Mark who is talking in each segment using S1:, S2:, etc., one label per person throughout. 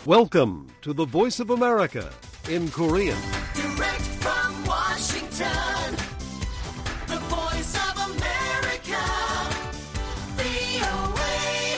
S1: Welcome to the Voice of America in Korean.
S2: Direct from Washington, the Voice of America, VOA.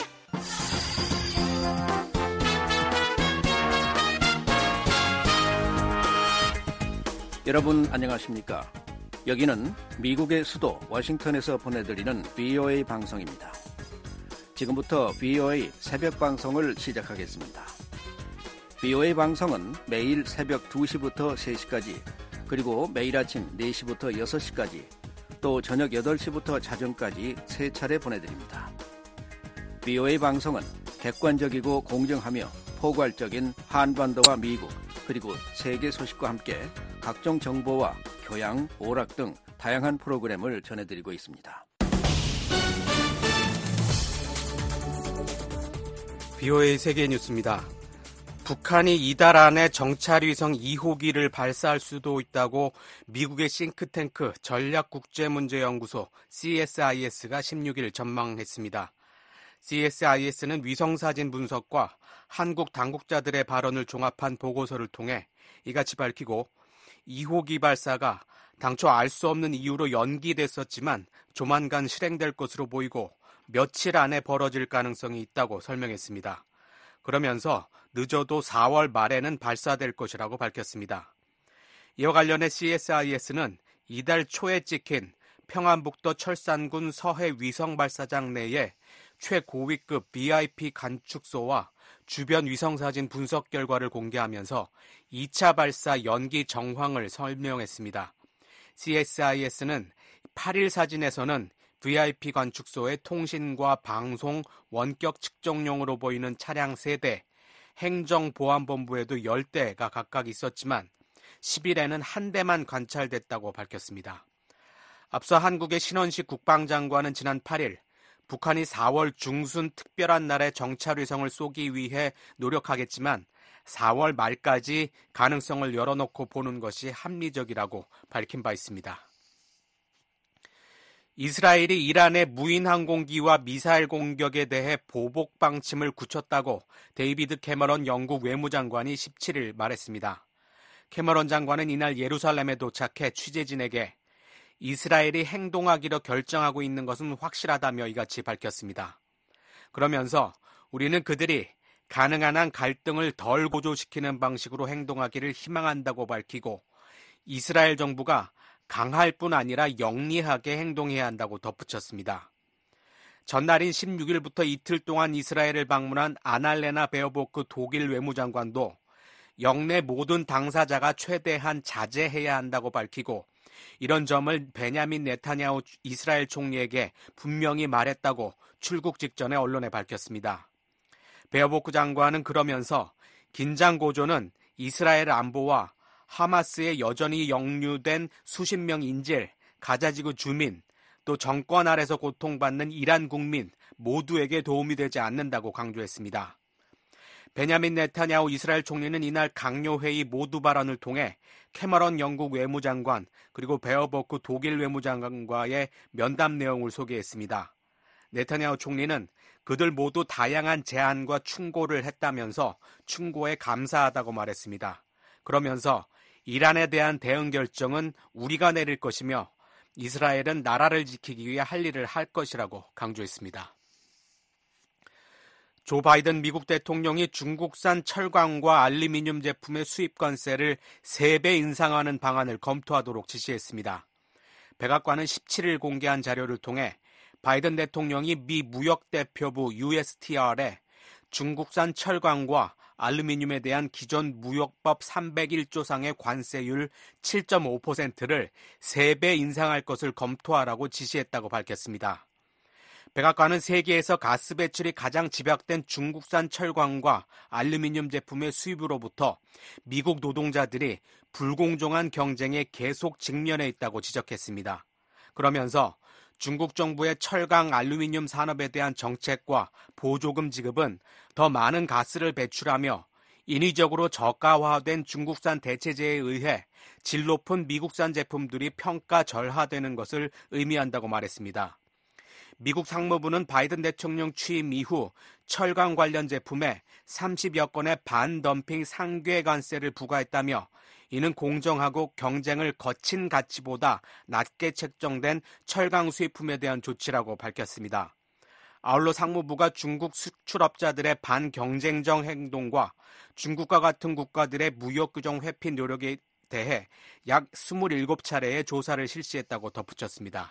S3: 여러분 안녕하십니까? 여기는 미국의 수도 워싱턴에서 보내드리는 VOA 방송입니다. 지금부터 VOA 새벽 방송을 시작하겠습니다. VOA 방송은 매일 새벽 2시부터 3시까지, 그리고 매일 아침 4시부터 6시까지, 또 저녁 8시부터 자정까지 3차례 보내드립니다. VOA 방송은 객관적이고 공정하며 포괄적인 한반도와 미국, 그리고 세계 소식과 함께 각종 정보와 교양, 오락 등 다양한 프로그램을 전해드리고 있습니다.
S4: VOA 세계 뉴스입니다. 북한이 이달 안에 정찰위성 2호기를 발사할 수도 있다고 미국의 싱크탱크 전략국제문제연구소 CSIS가 16일 전망했습니다. CSIS는 위성사진 분석과 한국 당국자들의 발언을 종합한 보고서를 통해 이같이 밝히고, 2호기 발사가 당초 알 수 없는 이유로 연기됐었지만 조만간 실행될 것으로 보이고 며칠 안에 벌어질 가능성이 있다고 설명했습니다. 그러면서 늦어도 4월 말에는 발사될 것이라고 밝혔습니다. 이와 관련해 CSIS는 이달 초에 찍힌 평안북도 철산군 서해 위성발사장 내에 최고위급 BIP 관측소와 주변 위성사진 분석 결과를 공개하면서 2차 발사 연기 정황을 설명했습니다. CSIS는 8일 사진에서는 VIP 관측소의 통신과 방송, 원격 측정용으로 보이는 차량 3대, 행정보안본부에도 10대가 각각 있었지만 10일에는 한 대만 관찰됐다고 밝혔습니다. 앞서 한국의 신원식 국방장관은 지난 8일 북한이 4월 중순 특별한 날에 정찰위성을 쏘기 위해 노력하겠지만 4월 말까지 가능성을 열어놓고 보는 것이 합리적이라고 밝힌 바 있습니다. 이스라엘이 이란의 무인 항공기와 미사일 공격에 대해 보복 방침을 굳혔다고 데이비드 캐머런 영국 외무장관이 17일 말했습니다. 캐머런 장관은 이날 예루살렘에 도착해 취재진에게 이스라엘이 행동하기로 결정하고 있는 것은 확실하다며 이같이 밝혔습니다. 그러면서 우리는 그들이 가능한 한 갈등을 덜 고조시키는 방식으로 행동하기를 희망한다고 밝히고, 이스라엘 정부가 강할 뿐 아니라 영리하게 행동해야 한다고 덧붙였습니다. 전날인 16일부터 이틀 동안 이스라엘을 방문한 아날레나 베어보크 독일 외무장관도 영내 모든 당사자가 최대한 자제해야 한다고 밝히고, 이런 점을 베냐민 네타냐후 이스라엘 총리에게 분명히 말했다고 출국 직전에 언론에 밝혔습니다. 베어보크 장관은 그러면서 긴장 고조는 이스라엘 안보와 하마스에 여전히 영유된 수십 명 인질, 가자지구 주민, 또 정권 아래서 고통받는 이란 국민 모두에게 도움이 되지 않는다고 강조했습니다. 베냐민 네타냐후 이스라엘 총리는 이날 강요회의 모두 발언을 통해 캐머런 영국 외무장관 그리고 베어버크 독일 외무장관과의 면담 내용을 소개했습니다. 네타냐후 총리는 그들 모두 다양한 제안과 충고를 했다면서 충고에 감사하다고 말했습니다. 그러면서 이란에 대한 대응 결정은 우리가 내릴 것이며 이스라엘은 나라를 지키기 위해 할 일을 할 것이라고 강조했습니다. 조 바이든 미국 대통령이 중국산 철강과 알루미늄 제품의 수입 관세를 3배 인상하는 방안을 검토하도록 지시했습니다. 백악관은 17일 공개한 자료를 통해 바이든 대통령이 미 무역대표부 USTR에 중국산 철강과 알루미늄에 대한 기존 무역법 301조 상의 관세율 7.5%를 3배 인상할 것을 검토하라고 지시했다고 밝혔습니다. 백악관은 세계에서 가스 배출이 가장 집약된 중국산 철강과 알루미늄 제품의 수입으로부터 미국 노동자들이 불공정한 경쟁에 계속 직면해 있다고 지적했습니다. 그러면서 중국 정부의 철강 알루미늄 산업에 대한 정책과 보조금 지급은 더 많은 가스를 배출하며 인위적으로 저가화된 중국산 대체재에 의해 질 높은 미국산 제품들이 평가 절하되는 것을 의미한다고 말했습니다. 미국 상무부는 바이든 대통령 취임 이후 철강 관련 제품에 30여 건의 반덤핑 상괴 관세를 부과했다며 이는 공정하고 경쟁을 거친 가치보다 낮게 책정된 철강 수입품에 대한 조치라고 밝혔습니다. 아울러 상무부가 중국 수출업자들의 반경쟁적 행동과 중국과 같은 국가들의 무역 규정 회피 노력에 대해 약 27차례의 조사를 실시했다고 덧붙였습니다.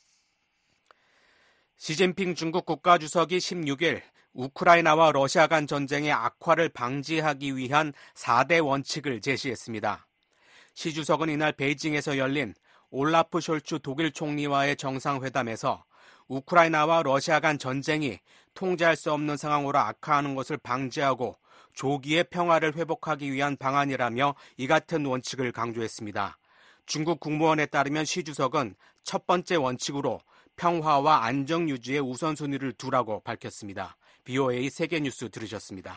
S4: 시진핑 중국 국가주석이 16일 우크라이나와 러시아 간 전쟁의 악화를 방지하기 위한 4대 원칙을 제시했습니다. 시 주석은 이날 베이징에서 열린 올라프 숄츠 독일 총리와의 정상회담에서 우크라이나와 러시아 간 전쟁이 통제할 수 없는 상황으로 악화하는 것을 방지하고 조기에 평화를 회복하기 위한 방안이라며 이 같은 원칙을 강조했습니다. 중국 국무원에 따르면 시 주석은 첫 번째 원칙으로 평화와 안정 유지에 우선순위를 두라고 밝혔습니다. VOA 세계뉴스 들으셨습니다.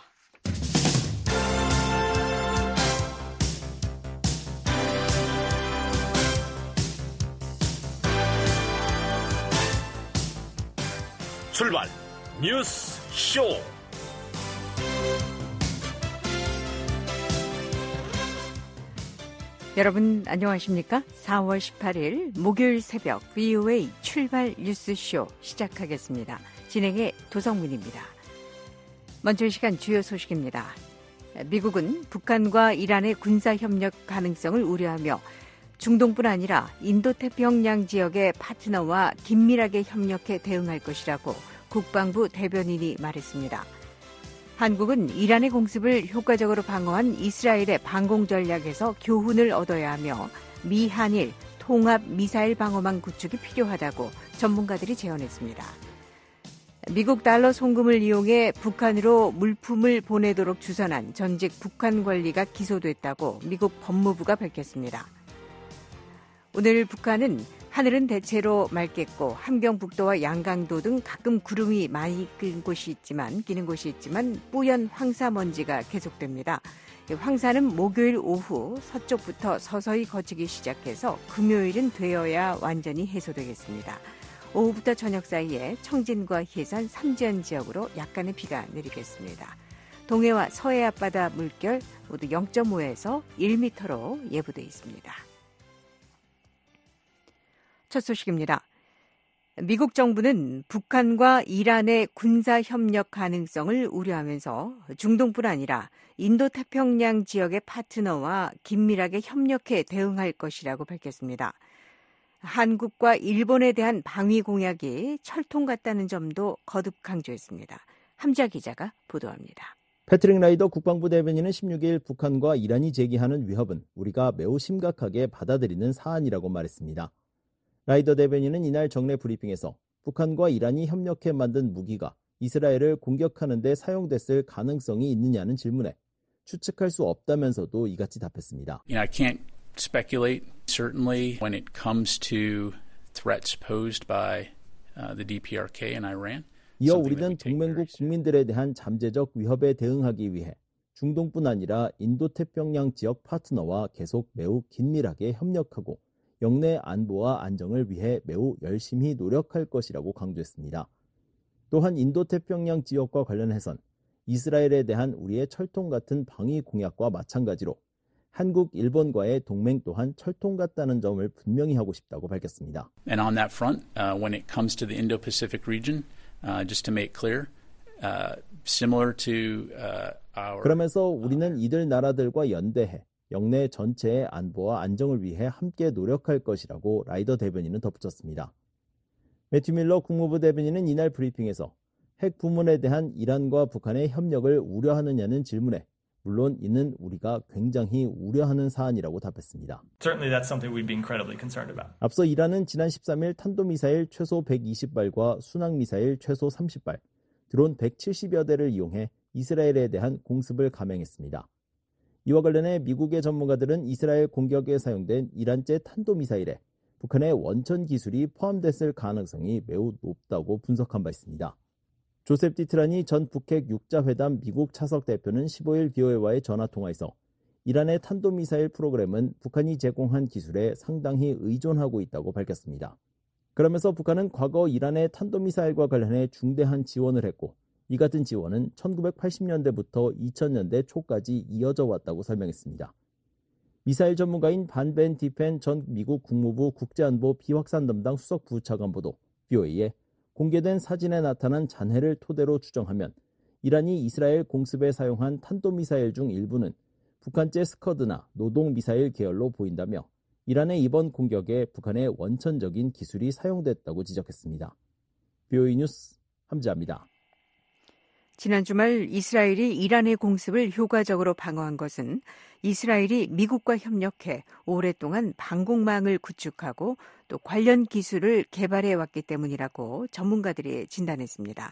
S5: 출발 뉴스 쇼.
S6: 여러분 안녕하십니까? 4월 18일 목요일 새벽 VOA 출발 뉴스쇼 시작하겠습니다. 진행의 도성민입니다. 먼저 이 시간 주요 소식입니다. 미국은 북한과 이란의 군사협력 가능성을 우려하며 중동뿐 아니라 인도태평양 지역의 파트너와 긴밀하게 협력해 대응할 것이라고 국방부 대변인이 말했습니다. 한국은 이란의 공습을 효과적으로 방어한 이스라엘의 방공 전략에서 교훈을 얻어야 하며 미한일 통합 미사일 방어망 구축이 필요하다고 전문가들이 제언했습니다. 미국 달러 송금을 이용해 북한으로 물품을 보내도록 주선한 전직 북한 관리가 기소됐다고 미국 법무부가 밝혔습니다. 오늘 북한은 하늘은 대체로 맑겠고 함경북도와 양강도 등 가끔 구름이 많이 끼는 곳이 있지만 뿌연 황사먼지가 계속됩니다. 황사는 목요일 오후 서쪽부터 서서히 거치기 시작해서 금요일은 되어야 완전히 해소되겠습니다. 오후부터 저녁 사이에 청진과 해산, 삼지연 지역으로 약간의 비가 내리겠습니다. 동해와 서해 앞바다 물결 모두 0.5에서 1m로 예보돼 있습니다. 첫 소식입니다. 미국 정부는 북한과 이란의 군사협력 가능성을 우려하면서 중동뿐 아니라 인도태평양 지역의 파트너와 긴밀하게 협력해 대응할 것이라고 밝혔습니다. 한국과 일본에 대한 방위 공약이 철통 같다는 점도 거듭 강조했습니다. 함자 기자가 보도합니다.
S7: 패트릭 라이더 국방부 대변인은 16일 북한과 이란이 제기하는 위협은 우리가 매우 심각하게 받아들이는 사안이라고 말했습니다. 라이더 대변인은 이날 정례 브리핑에서 북한과 이란이 협력해 만든 무기가 이스라엘을 공격하는 데 사용됐을 가능성이 있느냐는 질문에 추측할 수 없다면서도 이같이 답했습니다.
S8: I can't speculate. Certainly when it comes to threats posed by the DPRK and Iran.
S7: 이어 우리는 동맹국 국민들에 대한 잠재적 위협에 대응하기 위해 중동뿐 아니라 인도태평양 지역 파트너와 계속 매우 긴밀하게 협력하고 영내 안보와 안정을 위해 매우 열심히 노력할 것이라고 강조했습니다. 또한 인도태평양 지역과 관련해선 이스라엘에 대한 우리의 철통 같은 방위 공약과 마찬가지로 한국, 일본과의 동맹 또한 철통 같다는 점을 분명히 하고 싶다고 밝혔습니다.
S8: And on that front, when it comes to the Indo-Pacific region, just to make clear, similar to our.
S7: 그러면서 우리는 이들 나라들과 연대해 영내 전체의 안보와 안정을 위해 함께 노력할 것이라고 라이더 대변인은 덧붙였습니다. 매튜 밀러 국무부 대변인은 이날 브리핑에서 핵 부문에 대한 이란과 북한의 협력을 우려하느냐는 질문에 물론 이는 우리가 굉장히 우려하는 사안이라고 답했습니다.
S9: Certainly that's something we'd be incredibly concerned about.
S7: 앞서 이란은 지난 13일 탄도미사일 최소 120발과 순항미사일 최소 30발, 드론 170여 대를 이용해 이스라엘에 대한 공습을 감행했습니다. 이와 관련해 미국의 전문가들은 이스라엘 공격에 사용된 이란제 탄도미사일에 북한의 원천 기술이 포함됐을 가능성이 매우 높다고 분석한 바 있습니다. 조셉 디트라니 전 북핵 육자회담 미국 차석 대표는 15일 BOA와의 전화통화에서 이란의 탄도미사일 프로그램은 북한이 제공한 기술에 상당히 의존하고 있다고 밝혔습니다. 그러면서 북한은 과거 이란의 탄도미사일과 관련해 중대한 지원을 했고 이 같은 지원은 1980년대부터 2000년대 초까지 이어져 왔다고 설명했습니다. 미사일 전문가인 반 벤 디펜 전 미국 국무부 국제안보 비확산 담당 수석 부차관보도 VOA에 공개된 사진에 나타난 잔해를 토대로 추정하면 이란이 이스라엘 공습에 사용한 탄도미사일 중 일부는 북한제 스커드나 노동미사일 계열로 보인다며 이란의 이번 공격에 북한의 원천적인 기술이 사용됐다고 지적했습니다. VOA 뉴스 함지아입니다.
S6: 지난 주말 이스라엘이 이란의 공습을 효과적으로 방어한 것은 이스라엘이 미국과 협력해 오랫동안 방공망을 구축하고 또 관련 기술을 개발해 왔기 때문이라고 전문가들이 진단했습니다.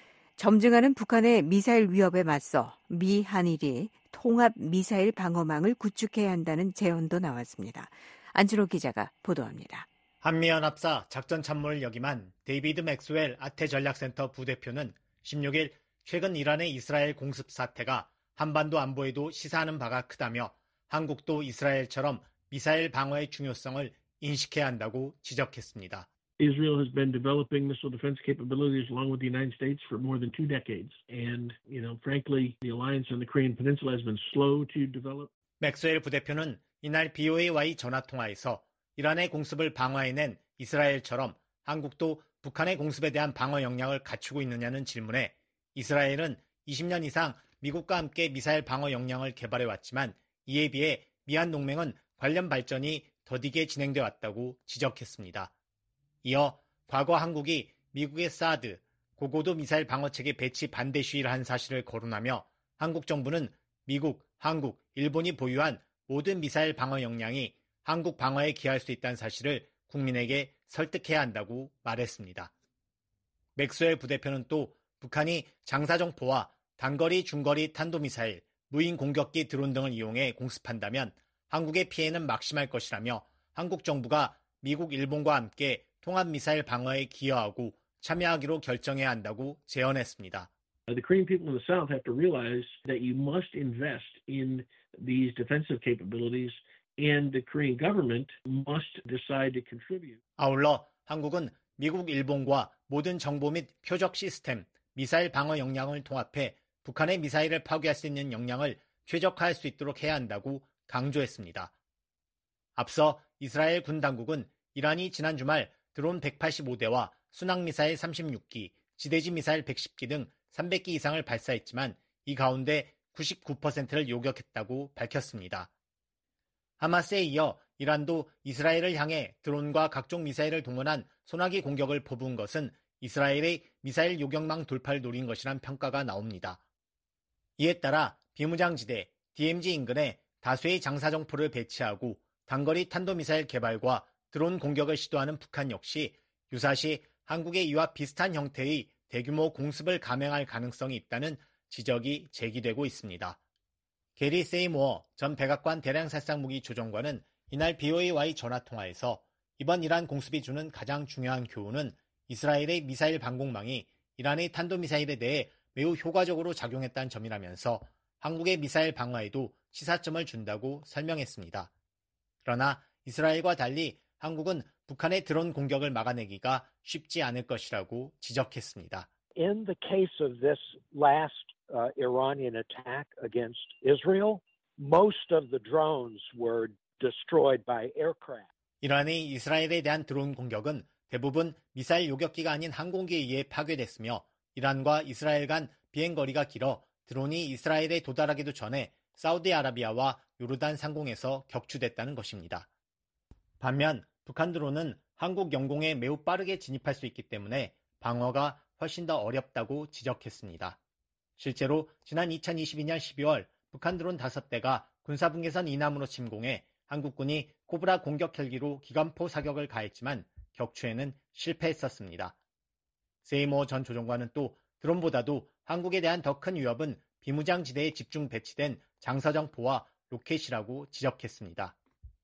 S6: 점증하는 북한의 미사일 위협에 맞서 미 한일이 통합 미사일 방어망을 구축해야 한다는 제언도 나왔습니다. 안준호 기자가 보도합니다.
S10: 한미연합사 작전참모를 역임한 데이비드 맥스웰 아태전략센터 부대표는 16일 최근 이란의 이스라엘 공습 사태가 한반도 안보에도 시사하는 바가 크다며 한국도 이스라엘처럼 미사일 방어의 중요성을 인식해야 한다고 지적했습니다.
S11: Israel has been developing missile defense capabilities along with the United States for more than 2 decades. And, frankly, the alliance on the Korean Peninsula has been slow to develop.
S10: 맥스웰 부대표는 이날 BOA와의 전화통화에서 이란의 공습을 방어해낸 이스라엘처럼 한국도 북한의 공습에 대한 방어 역량을 갖추고 있느냐는 질문에 이스라엘은 20년 이상 미국과 함께 미사일 방어 역량을 개발해왔지만 이에 비해 미한 동맹은 관련 발전이 더디게 진행돼 왔다고 지적했습니다. 이어 과거 한국이 미국의 사드, 고고도 미사일 방어체계 배치 반대 시위를 한 사실을 거론하며 한국 정부는 미국, 한국, 일본이 보유한 모든 미사일 방어 역량이 한국 방어에 기여할 수 있다는 사실을 국민에게 설득해야 한다고 말했습니다. 맥스웰 부대표는 또 북한이 장사정포와 단거리, 중거리 탄도미사일, 무인 공격기 드론 등을 이용해 공습한다면 한국의 피해는 막심할 것이라며 한국 정부가 미국, 일본과 함께 통합미사일 방어에 기여하고 참여하기로 결정해야 한다고 제언했습니다.
S11: The Korean people in the South have to realize that you must invest in these defensive capabilities and the Korean government must decide to contribute.
S10: 아울러 한국은 미국, 일본과 모든 정보 및 표적 시스템, 미사일 방어 역량을 통합해 북한의 미사일을 파괴할 수 있는 역량을 최적화할 수 있도록 해야 한다고 강조했습니다. 앞서 이스라엘 군 당국은 이란이 지난 주말 드론 185대와 순항미사일 36기, 지대지 미사일 110기 등 300기 이상을 발사했지만 이 가운데 99%를 요격했다고 밝혔습니다. 하마스에 이어 이란도 이스라엘을 향해 드론과 각종 미사일을 동원한 소나기 공격을 퍼부은 것은 이스라엘의 미사일 요격망 돌파를 노린 것이란 평가가 나옵니다. 이에 따라 비무장지대 DMZ 인근에 다수의 장사정포를 배치하고 단거리 탄도미사일 개발과 드론 공격을 시도하는 북한 역시 유사시 한국의 이와 비슷한 형태의 대규모 공습을 감행할 가능성이 있다는 지적이 제기되고 있습니다. 게리 세이모어 전 백악관 대량살상무기 조정관은 이날 BOA와의 전화통화에서 이번 이란 공습이 주는 가장 중요한 교훈은 이스라엘의 미사일 방공망이 이란의 탄도미사일에 대해 매우 효과적으로 작용했다는 점이라면서 한국의 미사일 방어에도 시사점을 준다고 설명했습니다. 그러나 이스라엘과 달리 한국은 북한의 드론 공격을 막아내기가 쉽지 않을 것이라고 지적했습니다.
S12: In the case of this last Iranian attack against Israel, most of the drones were destroyed by aircraft.
S10: 이란의 이스라엘에 대한 드론 공격은 대부분 미사일 요격기가 아닌 항공기에 의해 파괴됐으며 이란과 이스라엘 간 비행거리가 길어 드론이 이스라엘에 도달하기도 전에 사우디아라비아와 요르단 상공에서 격추됐다는 것입니다. 반면 북한 드론은 한국 영공에 매우 빠르게 진입할 수 있기 때문에 방어가 훨씬 더 어렵다고 지적했습니다. 실제로 지난 2022년 12월 북한 드론 5대가 군사분계선 이남으로 침공해 한국군이 코브라 공격 헬기로 기관포 사격을 가했지만 격추에는 실패했었습니다. 세이모 전 조정관은 또 드론보다도 한국에 대한 더 큰 위협은 비무장지대에 집중 배치된 장사정포와 로켓이라고 지적했습니다.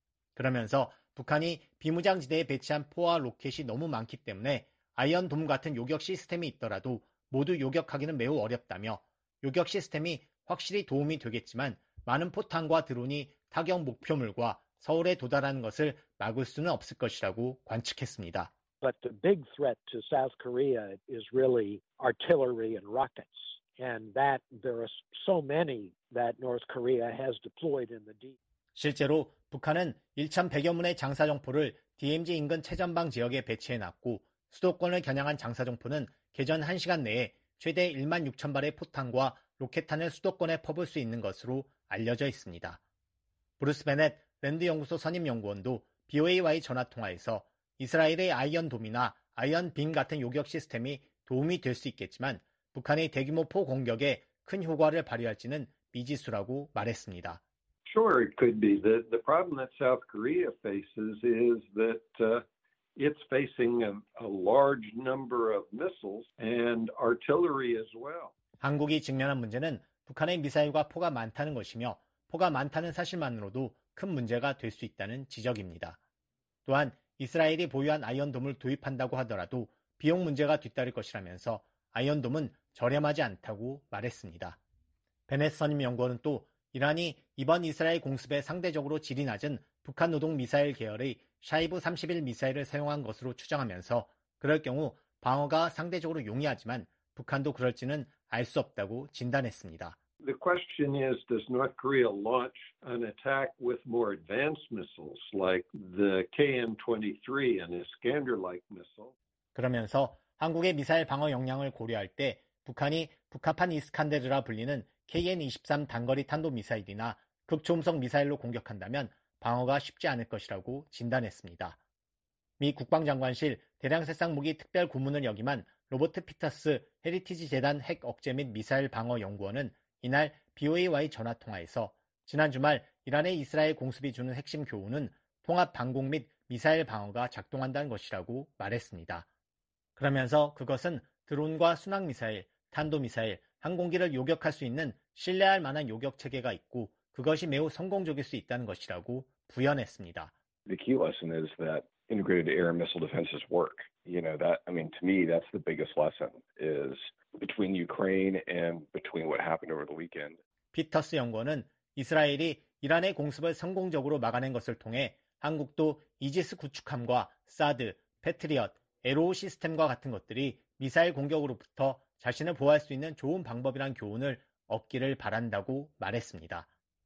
S10: 그러면서 북한이 비무장지대에 배치한 포와 로켓이 너무 많기 때문에 아이언돔 같은 요격 시스템이 있더라도 모두 요격하기는 매우 어렵다며 요격 시스템이 확실히 도움이 되겠지만 많은 포탄과 드론이 타격 목표물과 서울에 도달하는 것을 막을 수는 없을 것이라고 관측했습니다.
S12: But the big threat to South Korea is really artillery and rockets. And that there are so many that North Korea has deployed in the deep.
S10: 실제로 북한은 1,100여 문의 장사정포를 DMZ 인근 최전방 지역에 배치해놨고 수도권을 겨냥한 장사정포는 개전 1시간 내에 최대 1만 6천 발의 포탄과 로켓탄을 수도권에 퍼붓을 수 있는 것으로 알려져 있습니다. 브루스 베넷 랜드연구소 선임연구원도 BOA와의 전화통화에서 이스라엘의 아이언돔이나 아이언빔 같은 요격 시스템이 도움이 될 수 있겠지만 북한의 대규모 포 공격에 큰 효과를 발휘할지는 미지수라고 말했습니다.
S13: Sure, it could be. The problem that South Korea faces is that it's facing a large number of missiles and artillery as well.
S10: 한국이 직면한 문제는 북한의 미사일과 포가 많다는 것이며 포가 많다는 사실만으로도 큰 문제가 될 수 있다는 지적입니다. 또한 이스라엘이 보유한 아이언돔을 도입한다고 하더라도 비용 문제가 뒤따를 것이라면서 아이언돔은 저렴하지 않다고 말했습니다. 베넷 선임연구원은 또 이란이 이번 이스라엘 공습에 상대적으로 질이 낮은 북한 노동 미사일 계열의 샤이브 31 미사일을 사용한 것으로 추정하면서 그럴 경우 방어가 상대적으로 용이하지만 북한도 그럴지는 알 수 없다고 진단했습니다.
S13: The question is, does North Korea launch an attack with more advanced missiles like the KN-23 and Iskander-like missile?
S10: 그러면서 한국의 미사일 방어 역량을 고려할 때 북한이 북한판 이스칸데르라 불리는 KN-23 단거리 탄도미사일이나 극초음속 미사일로 공격한다면 방어가 쉽지 않을 것이라고 진단했습니다. 미 국방장관실 대량살상 무기 특별 고문을 역임한 로버트 피터스 헤리티지 재단 핵 억제 및 미사일 방어 연구원은 이날 BOA와의 전화통화에서 지난 주말 이란의 이스라엘 공습이 주는 핵심 교훈은 통합 방공 및 미사일 방어가 작동한다는 것이라고 말했습니다. 그러면서 그것은 드론과 순항미사일, 탄도미사일, 항공기를 요격할 수 있는 신뢰할 만한 요격 체계가 있고 그것이 매우 성공적일 수 있다는 것이라고 부연했습니다.
S14: The key lesson is that integrated air and missile defenses work. You know, that, I mean, to me, that's the biggest lesson is between Ukraine and between what happened over the weekend.
S10: 피터스 연구원은 이스라엘이 이란의 공습을 성공적으로 막아낸 것을 통해 한국도 이지스 구축함과 사드, 패트리엇, 에로우 시스템과 같은 것들이 미사일 공격으로부터 자신을 보호할 수 있는 좋은 방법이란 교훈을 얻기를 바란다고 말했습니다.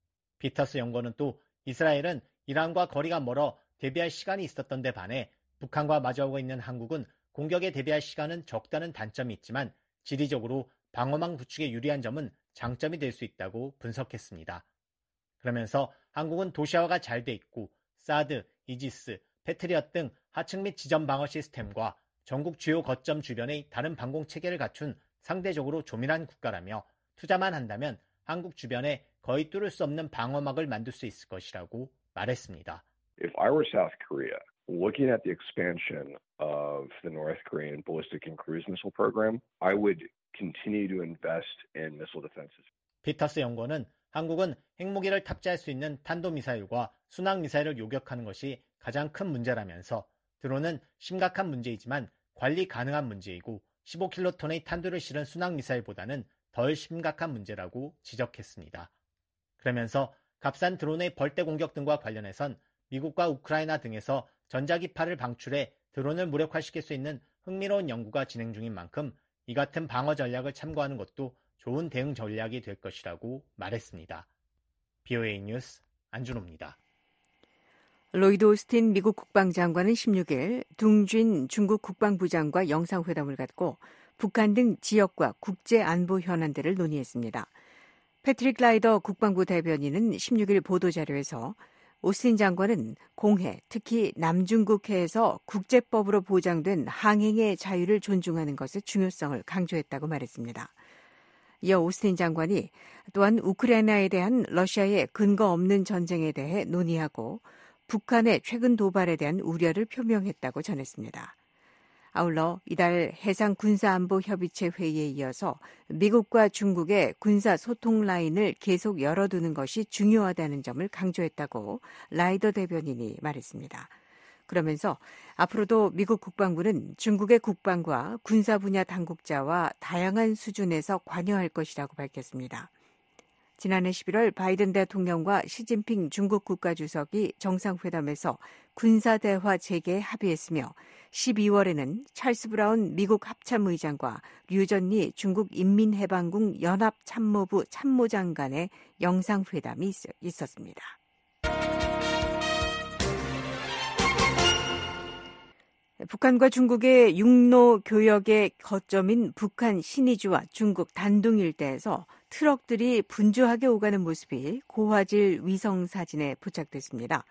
S10: 피터스 연구원은 또 이스라엘은 이란과 거리가 멀어 대비할 시간이 있었던 데 반해 북한과 마주하고 있는 한국은 공격에 대비할 시간은 적다는 단점이 있지만 지리적으로 방어망 구축에 유리한 점은 장점이 될 수 있다고 분석했습니다. 그러면서 한국은 도시화가 잘 돼 있고 사드, 이지스, 패트리엇 등 하층 및 지점 방어 시스템과 전국 주요 거점 주변의 다른 방공 체계를 갖춘 상대적으로 조밀한 국가라며 투자만 한다면 한국 주변에 거의 뚫을 수 없는 방어막을 만들 수 있을 것이라고 말했습니다.
S14: If I were South Korea, looking at the expansion of the North Korean ballistic and cruise missile program, I would continue to invest in missile defenses.
S10: 피터스 연구원은 한국은 핵무기를 탑재할 수 있는 탄도미사일과 순항미사일을 요격하는 것이 가장 큰 문제라면서 드론은 심각한 문제이지만 관리 가능한 문제이고 15킬로톤의 탄두를 실은 순항미사일보다는 덜 심각한 문제라고 지적했습니다. 그러면서 값싼 드론의 벌떼 공격 등과 관련해선 미국과 우크라이나 등에서 전자기파를 방출해 드론을 무력화시킬 수 있는 흥미로운 연구가 진행 중인 만큼 이 같은 방어 전략을 참고하는 것도 좋은 대응 전략이 될 것이라고 말했습니다. BOA 뉴스 안준호입니다.
S6: 로이드 오스틴 미국 국방장관은 16일 둥준 중국 국방부장과 영상회담을 갖고 북한 등 지역과 국제 안보 현안들을 논의했습니다. 패트릭 라이더 국방부 대변인은 16일 보도자료에서 오스틴 장관은 공해, 특히 남중국해에서 국제법으로 보장된 항행의 자유를 존중하는 것의 중요성을 강조했다고 말했습니다. 이어 오스틴 장관이 또한 우크라이나에 대한 러시아의 근거 없는 전쟁에 대해 논의하고 북한의 최근 도발에 대한 우려를 표명했다고 전했습니다. 아울러 이달 해상군사안보협의체 회의에 이어서 미국과 중국의 군사소통 라인을 계속 열어두는 것이 중요하다는 점을 강조했다고 라이더 대변인이 말했습니다. 그러면서 앞으로도 미국 국방부는 중국의 국방과 군사 분야 당국자와 다양한 수준에서 관여할 것이라고 밝혔습니다. 지난해 11월 바이든 대통령과 시진핑 중국 국가주석이 정상회담에서 군사대화 재개에 합의했으며 12월에는 찰스 브라운 미국 합참의장과 류전리 중국 인민해방군 연합참모부 참모장 간의 영상회담이 있었습니다. 북한과 중국의 육로 교역의 거점인 북한 신의주와 중국 단둥 일대에서 트럭들이 분주하게 오가는 모습이 고화질 위성사진에 포착됐습니다.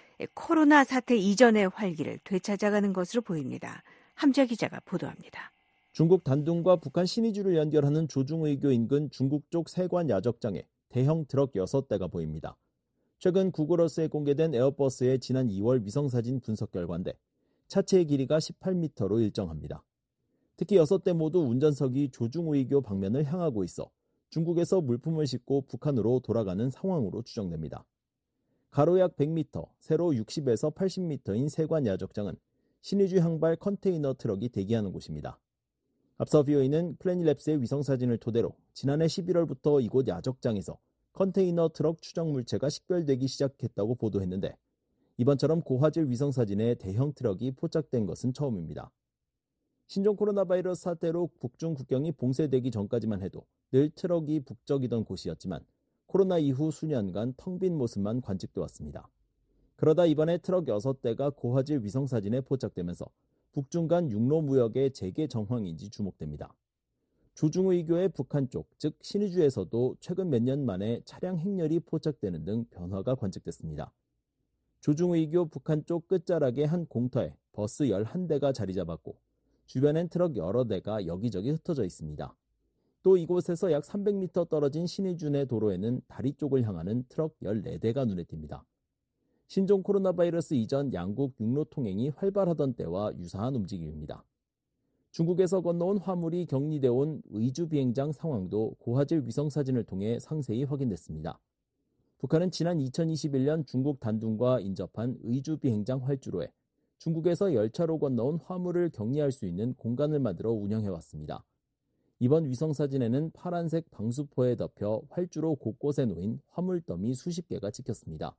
S6: 코로나 사태 이전의 활기를 되찾아가는 것으로 보입니다. 함재 기자가 보도합니다.
S7: 중국 단둥과 북한 신의주를 연결하는 조중의교 인근 중국 쪽 세관 야적장에 대형 트럭 6대가 보입니다. 최근 구글어스에 공개된 에어버스의 지난 2월 위성사진 분석 결과인데 차체의 길이가 18m로 일정합니다. 특히 6대 모두 운전석이 조중의교 방면을 향하고 있어 중국에서 물품을 싣고 북한으로 돌아가는 상황으로 추정됩니다. 가로 약 100m, 세로 60에서 80m인 세관 야적장은 신의주 항발 컨테이너 트럭이 대기하는 곳입니다. 앞서 VOA는 플래닛랩스의 위성사진을 토대로 지난해 11월부터 이곳 야적장에서 컨테이너 트럭 추정 물체가 식별되기 시작했다고 보도했는데 이번처럼 고화질 위성사진에 대형 트럭이 포착된 것은 처음입니다. 신종 코로나 바이러스 사태로 북중 국경이 봉쇄되기 전까지만 해도 늘 트럭이 북적이던 곳이었지만 코로나 이후 수년간 텅 빈 모습만 관측돼 왔습니다. 그러다 이번에 트럭 6대가 고화질 위성사진에 포착되면서 북중 간 육로 무역의 재개 정황인지 주목됩니다. 조중의교의 북한 쪽, 즉 신의주에서도 최근 몇 년 만에 차량 행렬이 포착되는 등 변화가 관측됐습니다. 조중의교 북한 쪽 끝자락의 한 공터에 버스 11대가 자리 잡았고 주변엔 트럭 여러 대가 여기저기 흩어져 있습니다. 또 이곳에서 약 300m 떨어진 신의주 내 도로에는 다리 쪽을 향하는 트럭 14대가 눈에 띕니다. 신종 코로나 바이러스 이전 양국 육로 통행이 활발하던 때와 유사한 움직임입니다. 중국에서 건너온 화물이 격리되어 온 의주 비행장 상황도 고화질 위성사진을 통해 상세히 확인됐습니다. 북한은 지난 2021년 중국 단둥과 인접한 의주 비행장 활주로에 중국에서 열차로 건너온 화물을 격리할 수 있는 공간을 만들어 운영해왔습니다. 이번 위성사진에는 파란색 방수포에 덮여 활주로 곳곳에 놓인 화물더미 수십 개가 찍혔습니다.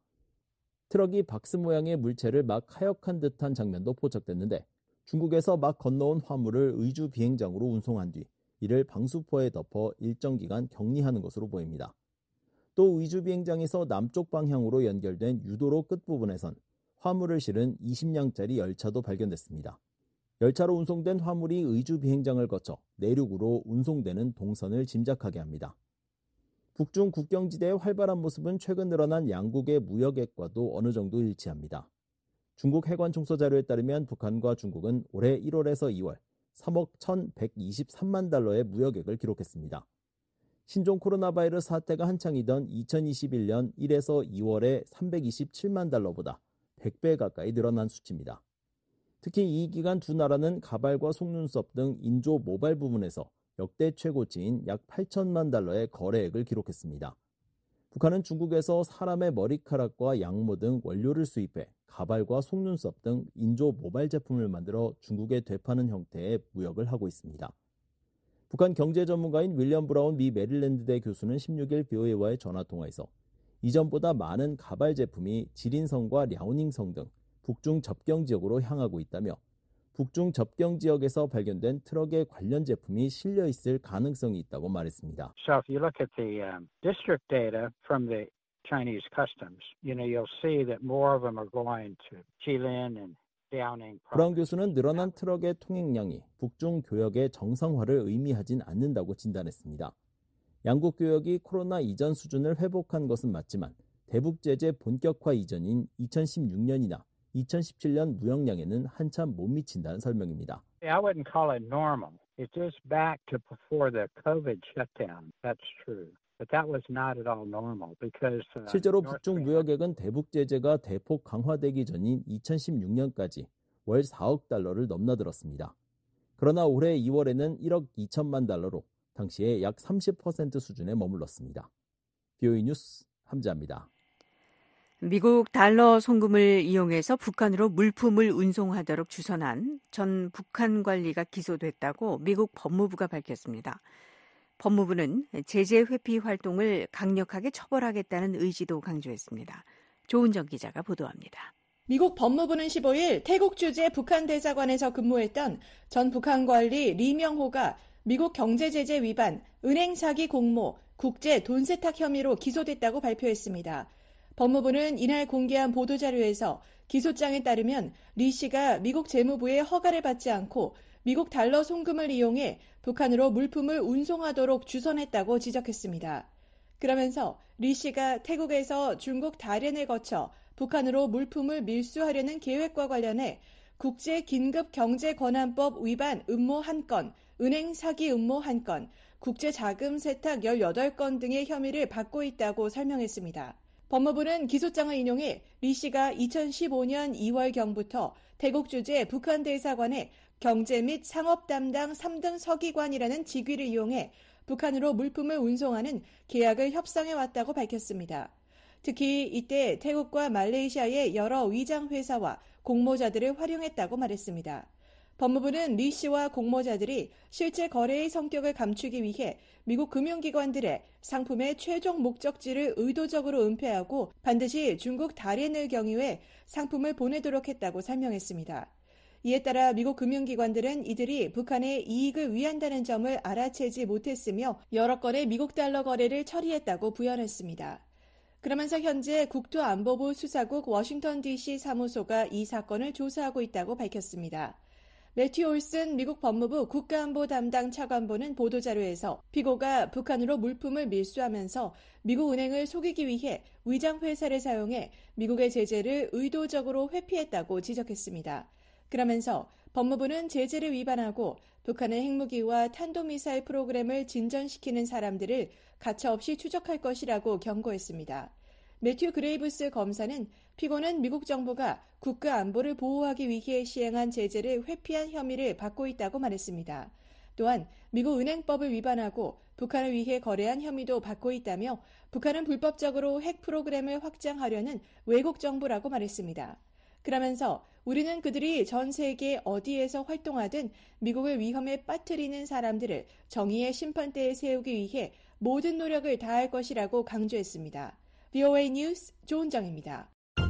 S7: 트럭이 박스 모양의 물체를 막 하역한 듯한 장면도 포착됐는데 중국에서 막 건너온 화물을 의주 비행장으로 운송한 뒤 이를 방수포에 덮어 일정 기간 격리하는 것으로 보입니다. 또 의주 비행장에서 남쪽 방향으로 연결된 유도로 끝부분에선 화물을 실은 20량짜리 열차도 발견됐습니다. 열차로 운송된 화물이 의주 비행장을 거쳐 내륙으로 운송되는 동선을 짐작하게 합니다. 북중 국경지대의 활발한 모습은 최근 늘어난 양국의 무역액과도 어느 정도 일치합니다. 중국 해관총서 자료에 따르면 북한과 중국은 올해 1월에서 2월 3억 1,123만 달러의 무역액을 기록했습니다. 신종 코로나 바이러스 사태가 한창이던 2021년 1에서 2월에 327만 달러보다 100배 가까이 늘어난 수치입니다. 특히 이 기간 두 나라는 가발과 속눈썹 등 인조 모발 부문에서 역대 최고치인 약 8천만 달러의 거래액을 기록했습니다. 북한은 중국에서 사람의 머리카락과 양모 등 원료를 수입해 가발과 속눈썹 등 인조 모발 제품을 만들어 중국에 되파는 형태의 무역을 하고 있습니다. 북한 경제 전문가인 윌리엄 브라운 미 메릴랜드대 교수는 16일 BOA와의 전화통화에서 이전보다 많은 가발 제품이 지린성과 랴오닝성 등 북중 접경 지역으로 향하고 있다며 북중 접경 지역에서 발견된 트럭의 관련 제품이 실려 있을 가능성이 있다고 말했습니다.
S15: So if you look at the district data from the Chinese customs, you'll see that more of them are going to Jilin and Liaoning.
S7: 브라운 교수는 늘어난 트럭의 통행량이 북중 교역의 정상화를 의미하진 않는다고 진단했습니다. 양국 교역이 코로나 이전 수준을 회복한 것은 맞지만 대북 제재 본격화 이전인 2016년이나 2017년 무역량에는 한참 못 미친다는 설명입니다.
S15: I wouldn't call it normal. It goes back to before the COVID shutdown. That's true. But that was not at all normal because
S7: 실제로 북중 무역액은 대북 제재가 대폭 강화되기 전인 2016년까지 월 4억 달러를 넘나들었습니다. 그러나 올해 2월에는 1억 2천만 달러로 당시에 약 30% 수준에 머물렀습니다. BOE 뉴스 함재합니다.
S6: 미국 달러 송금을 이용해서 북한으로 물품을 운송하도록 주선한 전 북한 관리가 기소됐다고 미국 법무부가 밝혔습니다. 법무부는 제재 회피 활동을 강력하게 처벌하겠다는 의지도 강조했습니다. 조은정 기자가 보도합니다.
S16: 미국 법무부는 15일 태국 주재 북한 대사관에서 근무했던 전 북한 관리 리명호가 미국 경제제재 위반, 은행 사기 공모, 국제 돈 세탁 혐의로 기소됐다고 발표했습니다. 법무부는 이날 공개한 보도자료에서 기소장에 따르면 리 씨가 미국 재무부의 허가를 받지 않고 미국 달러 송금을 이용해 북한으로 물품을 운송하도록 주선했다고 지적했습니다. 그러면서 리 씨가 태국에서 중국 다롄을 거쳐 북한으로 물품을 밀수하려는 계획과 관련해 국제긴급경제권한법 위반 음모 1건, 은행 사기 음모 1건, 국제자금 세탁 18건 등의 혐의를 받고 있다고 설명했습니다. 법무부는 기소장을 인용해 리 씨가 2015년 2월경부터 태국 주재 북한 대사관에 경제 및 상업 담당 3등 서기관이라는 직위를 이용해 북한으로 물품을 운송하는 계약을 협상해 왔다고 밝혔습니다. 특히 이때 태국과 말레이시아의 여러 위장회사와 공모자들을 활용했다고 말했습니다. 법무부는 리 씨와 공모자들이 실제 거래의 성격을 감추기 위해 미국 금융기관들의 상품의 최종 목적지를 의도적으로 은폐하고 반드시 중국 다롄을 경유해 상품을 보내도록 했다고 설명했습니다. 이에 따라 미국 금융기관들은 이들이 북한의 이익을 위한다는 점을 알아채지 못했으며 여러 건의 미국 달러 거래를 처리했다고 부연했습니다. 그러면서 현재 국토안보부 수사국 워싱턴 DC 사무소가 이 사건을 조사하고 있다고 밝혔습니다. 매튜 올슨 미국 법무부 국가안보 담당 차관보는 보도자료에서 피고가 북한으로 물품을 밀수하면서 미국 은행을 속이기 위해 위장회사를 사용해 미국의 제재를 의도적으로 회피했다고 지적했습니다. 그러면서 법무부는 제재를 위반하고 북한의 핵무기와 탄도미사일 프로그램을 진전시키는 사람들을 가차없이 추적할 것이라고 경고했습니다. 매튜 그레이브스 검사는 피고는 미국 정부가 국가 안보를 보호하기 위해 시행한 제재를 회피한 혐의를 받고 있다고 말했습니다. 또한 미국 은행법을 위반하고 북한을 위해 거래한 혐의도 받고 있다며 북한은 불법적으로 핵 프로그램을 확장하려는 외국 정부라고 말했습니다. 그러면서 우리는 그들이 전 세계 어디에서 활동하든 미국을 위험에 빠뜨리는 사람들을 정의의 심판대에 세우기 위해 모든 노력을 다할 것이라고 강조했습니다. VOA 뉴스 조은정입니다.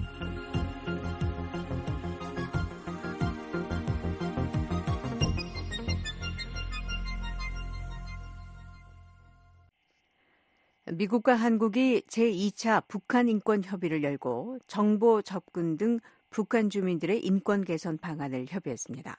S6: 미국과 한국이 제2차 북한 인권 협의를 열고 정보 접근 등 북한 주민들의 인권 개선 방안을 협의했습니다.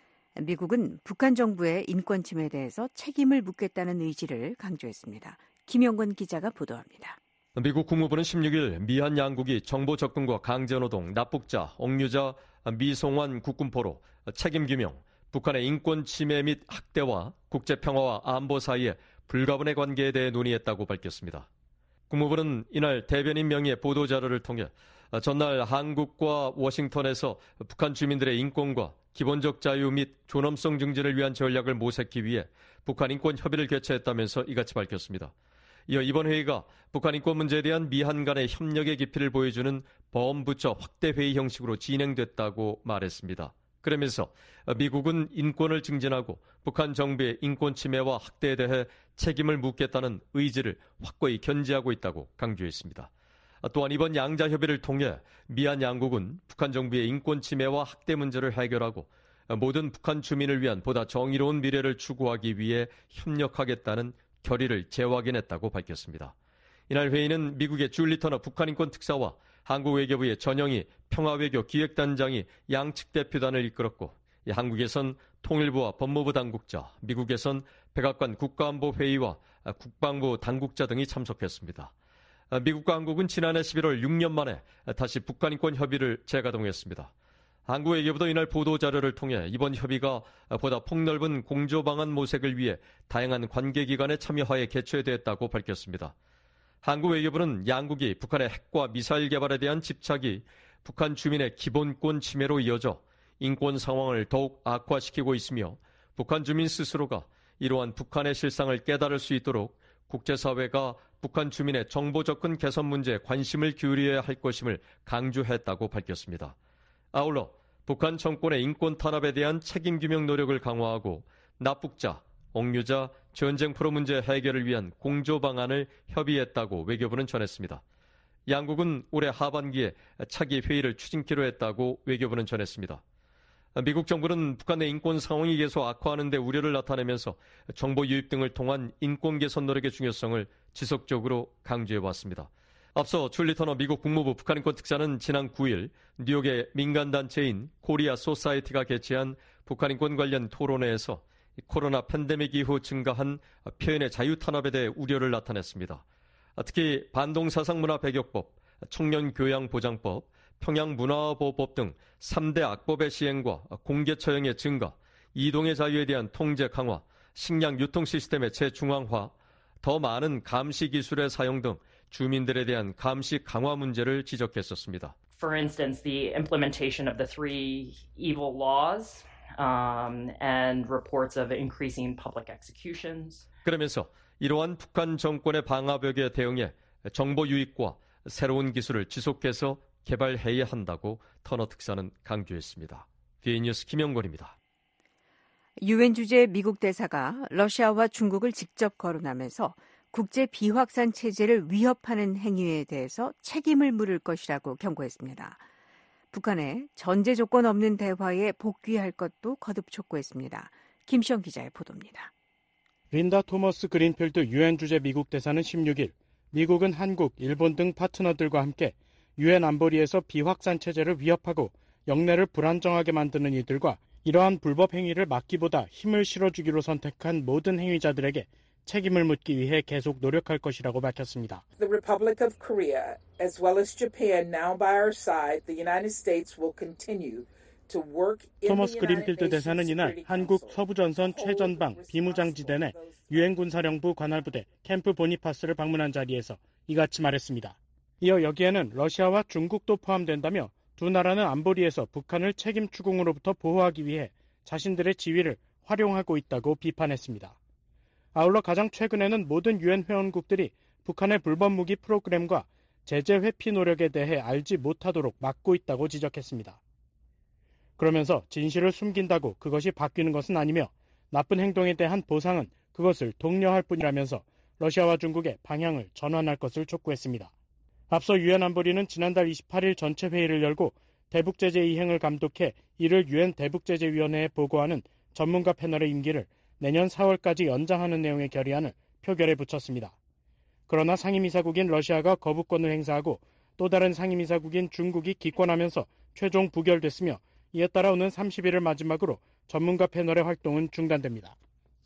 S6: 미국은 북한 정부의 인권 침해에 대해서 책임을 묻겠다는 의지를 강조했습니다. 김영건 기자가 보도합니다.
S17: 미국 국무부는 16일 미한 양국이 정보 접근과 강제노동, 납북자, 억류자, 미송환 국군포로 책임규명, 북한의 인권 침해 및 학대와 국제평화와 안보 사이의 불가분의 관계에 대해 논의했다고 밝혔습니다. 국무부는 이날 대변인 명의의 보도자료를 통해 전날 한국과 워싱턴에서 북한 주민들의 인권과 기본적 자유 및 존엄성 증진을 위한 전략을 모색하기 위해 북한 인권 협의를 개최했다면서 이같이 밝혔습니다. 이어 이번 회의가 북한 인권 문제에 대한 미한 간의 협력의 깊이를 보여주는 범부처 확대 회의 형식으로 진행됐다고 말했습니다. 그러면서 미국은 인권을 증진하고 북한 정부의 인권 침해와 학대에 대해 책임을 묻겠다는 의지를 확고히 견지하고 있다고 강조했습니다. 또한 이번 양자 협의를 통해 미한 양국은 북한 정부의 인권 침해와 학대 문제를 해결하고 모든 북한 주민을 위한 보다 정의로운 미래를 추구하기 위해 협력하겠다는 결의를 재확인했다고 밝혔습니다. 이날 회의는 미국의 줄리 터너 북한 인권 특사와 한국 외교부의 전영희 평화외교 기획단장이 양측 대표단을 이끌었고 한국에선 통일부와 법무부 당국자, 미국에선 백악관 국가안보회의와 국방부 당국자 등이 참석했습니다. 미국과 한국은 지난해 11월 6년 만에 다시 북한 인권 협의를 재가동했습니다. 한국 외교부도 이날 보도자료를 통해 이번 협의가 보다 폭넓은 공조 방안 모색을 위해 다양한 관계기관의 참여하에 개최됐다고 밝혔습니다. 한국 외교부는 양국이 북한의 핵과 미사일 개발에 대한 집착이 북한 주민의 기본권 침해로 이어져 인권 상황을 더욱 악화시키고 있으며 북한 주민 스스로가 이러한 북한의 실상을 깨달을 수 있도록 국제사회가 북한 주민의 정보 접근 개선 문제에 관심을 기울여야 할 것임을 강조했다고 밝혔습니다. 아울러 북한 정권의 인권 탄압에 대한 책임 규명 노력을 강화하고 납북자, 옥류자 전쟁 포로 문제 해결을 위한 공조 방안을 협의했다고 외교부는 전했습니다. 양국은 올해 하반기에 차기 회의를 추진키로 했다고 외교부는 전했습니다. 미국 정부는 북한 내 인권 상황이 계속 악화하는 데 우려를 나타내면서 정보 유입 등을 통한 인권 개선 노력의 중요성을 지속적으로 강조해왔습니다. 앞서 줄리 터너 미국 국무부 북한인권 특사는 지난 9일 뉴욕의 민간단체인 코리아 소사이티가 개최한 북한인권 관련 토론회에서 코로나 팬데믹 이후 증가한 표현의 자유 탄압에 대해 우려를 나타냈습니다. 특히 반동사상문화 배격법, 청년교양보장법, 평양문화보호법 등 3대 악법의 시행과 공개 처형의 증가, 이동의 자유에 대한 통제 강화, 식량 유통 시스템의 재중앙화, 더 많은 감시 기술의 사용 등 주민들에 대한 감시 강화 문제를 지적했었습니다.
S18: For instance, the implementation of the three evil laws and reports of increasing public executions.
S17: 그러면서 이러한 북한 정권의 방화벽에 대응해 정보 유입과 새로운 기술을 지속해서 개발해야 한다고 터너 특사는 강조했습니다. VN뉴스 김영권입니다.
S6: 유엔 주재 미국 대사가 러시아와 중국을 직접 거론하면서 국제 비확산 체제를 위협하는 행위에 대해서 책임을 물을 것이라고 경고했습니다. 북한에 전제 조건 없는 대화에 복귀할 것도 거듭 촉구했습니다. 김시영 기자의 보도입니다.
S19: 린다 토머스 그린필드 유엔 주재 미국 대사는 16일 미국은 한국, 일본 등 파트너들과 함께 유엔 안보리에서 비확산 체제를 위협하고 영내를 불안정하게 만드는 이들과 이러한 불법 행위를 막기보다 힘을 실어주기로 선택한 모든 행위자들에게 책임을 묻기 위해 계속 노력할 것이라고 밝혔습니다.
S20: The Republic of Korea, as well as Japan, now by our side, the United States will continue to work in
S19: 토머스
S20: the
S19: 그린필드
S20: United
S19: 대사는
S20: Nations
S19: 이날
S20: Security
S19: 한국
S20: Council.
S19: 서부전선 최전방 비무장지대 내 유엔 군사령부 관할부대 캠프 보니파스를 방문한 자리에서 이같이 말했습니다. 이어 여기에는 러시아와 중국도 포함된다며 두 나라는 안보리에서 북한을 책임 추궁으로부터 보호하기 위해 자신들의 지위를 활용하고 있다고 비판했습니다. 아울러 가장 최근에는 모든 유엔 회원국들이 북한의 불법 무기 프로그램과 제재 회피 노력에 대해 알지 못하도록 막고 있다고 지적했습니다. 그러면서 진실을 숨긴다고 그것이 바뀌는 것은 아니며 나쁜 행동에 대한 보상은 그것을 독려할 뿐이라면서 러시아와 중국의 방향을 전환할 것을 촉구했습니다. 앞서 유엔 안보리는 지난달 28일 전체 회의를 열고 대북제재 이행을 감독해 이를 유엔 대북제재위원회에 보고하는 전문가 패널의 임기를 내년 4월까지 연장하는 내용의 결의안을 표결에 붙였습니다. 그러나 상임이사국인 러시아가 거부권을 행사하고 또 다른 상임이사국인 중국이 기권하면서 최종 부결됐으며 이에 따라 오는 30일을 마지막으로 전문가 패널의 활동은 중단됩니다.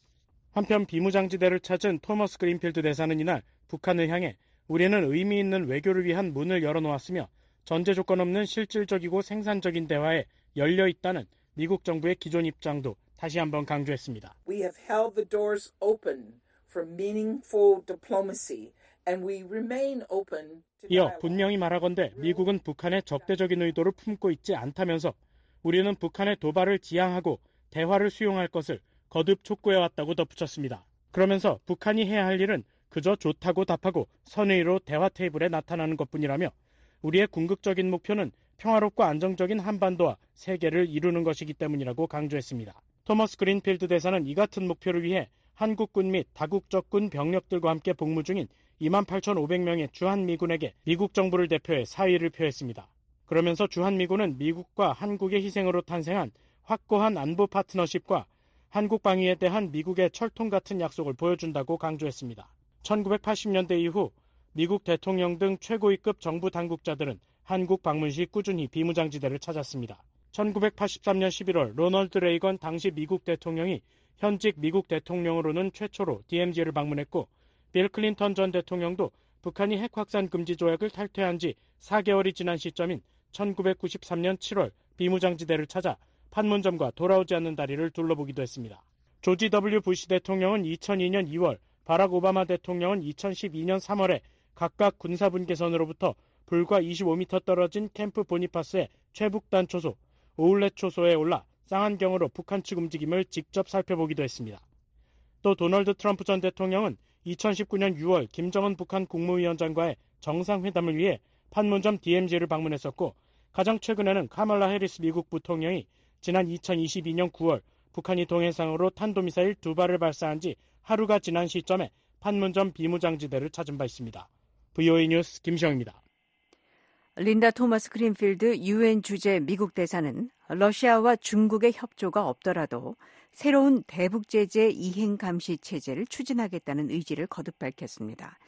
S19: 한편 비무장지대를 찾은 토머스 그린필드 대사는 이날 북한을 향해 우리는 의미 있는 외교를 위한 문을 열어놓았으며 전제 조건 없는 실질적이고 생산적인 대화에 열려 있다는 미국 정부의 기존 입장도 다시 한번 강조했습니다.
S20: We have held the doors open for meaningful diplomacy and we remain open to
S19: 이어
S20: dialogue.
S19: 분명히 말하건대 미국은 북한의 적대적인 의도를 품고 있지 않다면서 우리는 북한의 도발을 지향하고 대화를 수용할 것을 거듭 촉구해왔다고 덧붙였습니다. 그러면서 북한이 해야 할 일은 그저 좋다고 답하고 선의로 대화 테이블에 나타나는 것뿐이라며 우리의 궁극적인 목표는 평화롭고 안정적인 한반도와 세계를 이루는 것이기 때문이라고 강조했습니다. 토머스 그린필드 대사는 이 같은 목표를 위해 한국군 및 다국적군 병력들과 함께 복무 중인 28,500명의 주한미군에게 미국 정부를 대표해 사의를 표했습니다. 그러면서 주한미군은 미국과 한국의 희생으로 탄생한 확고한 안보 파트너십과 한국 방위에 대한 미국의 철통 같은 약속을 보여준다고 강조했습니다. 1980년대 이후 미국 대통령 등 최고위급 정부 당국자들은 한국 방문 시 꾸준히 비무장지대를 찾았습니다. 1983년 11월 로널드 레이건 당시 미국 대통령이 현직 미국 대통령으로는 최초로 DMZ를 방문했고 빌 클린턴 전 대통령도 북한이 핵 확산 금지 조약을 탈퇴한 지 4개월이 지난 시점인 1993년 7월 비무장지대를 찾아 판문점과 돌아오지 않는 다리를 둘러보기도 했습니다. 조지 W. 부시 대통령은 2002년 2월, 바락 오바마 대통령은 2012년 3월에 각각 군사분계선으로부터 불과 25m 떨어진 캠프 보니파스의 최북단 초소, 오울렛 초소에 올라 쌍안경으로 북한 측 움직임을 직접 살펴보기도 했습니다. 또 도널드 트럼프 전 대통령은 2019년 6월 김정은 북한 국무위원장과의 정상회담을 위해 판문점 DMZ를 방문했었고 가장 최근에는 카멀라 해리스 미국 부통령이 지난 2022년 9월 북한이 동해상으로 탄도미사일 2발을 발사한 지 하루가 지난 시점에 판문점 비무장지대를 찾은 바 있습니다. VOA 뉴스 김시영입니다.
S6: 린다 토머스 그린필드 UN 주재 미국 대사는 러시아와 중국의 협조가 없더라도 새로운 대북제재 이행 감시 체제를 추진하겠다는 의지를 거듭 밝혔습니다.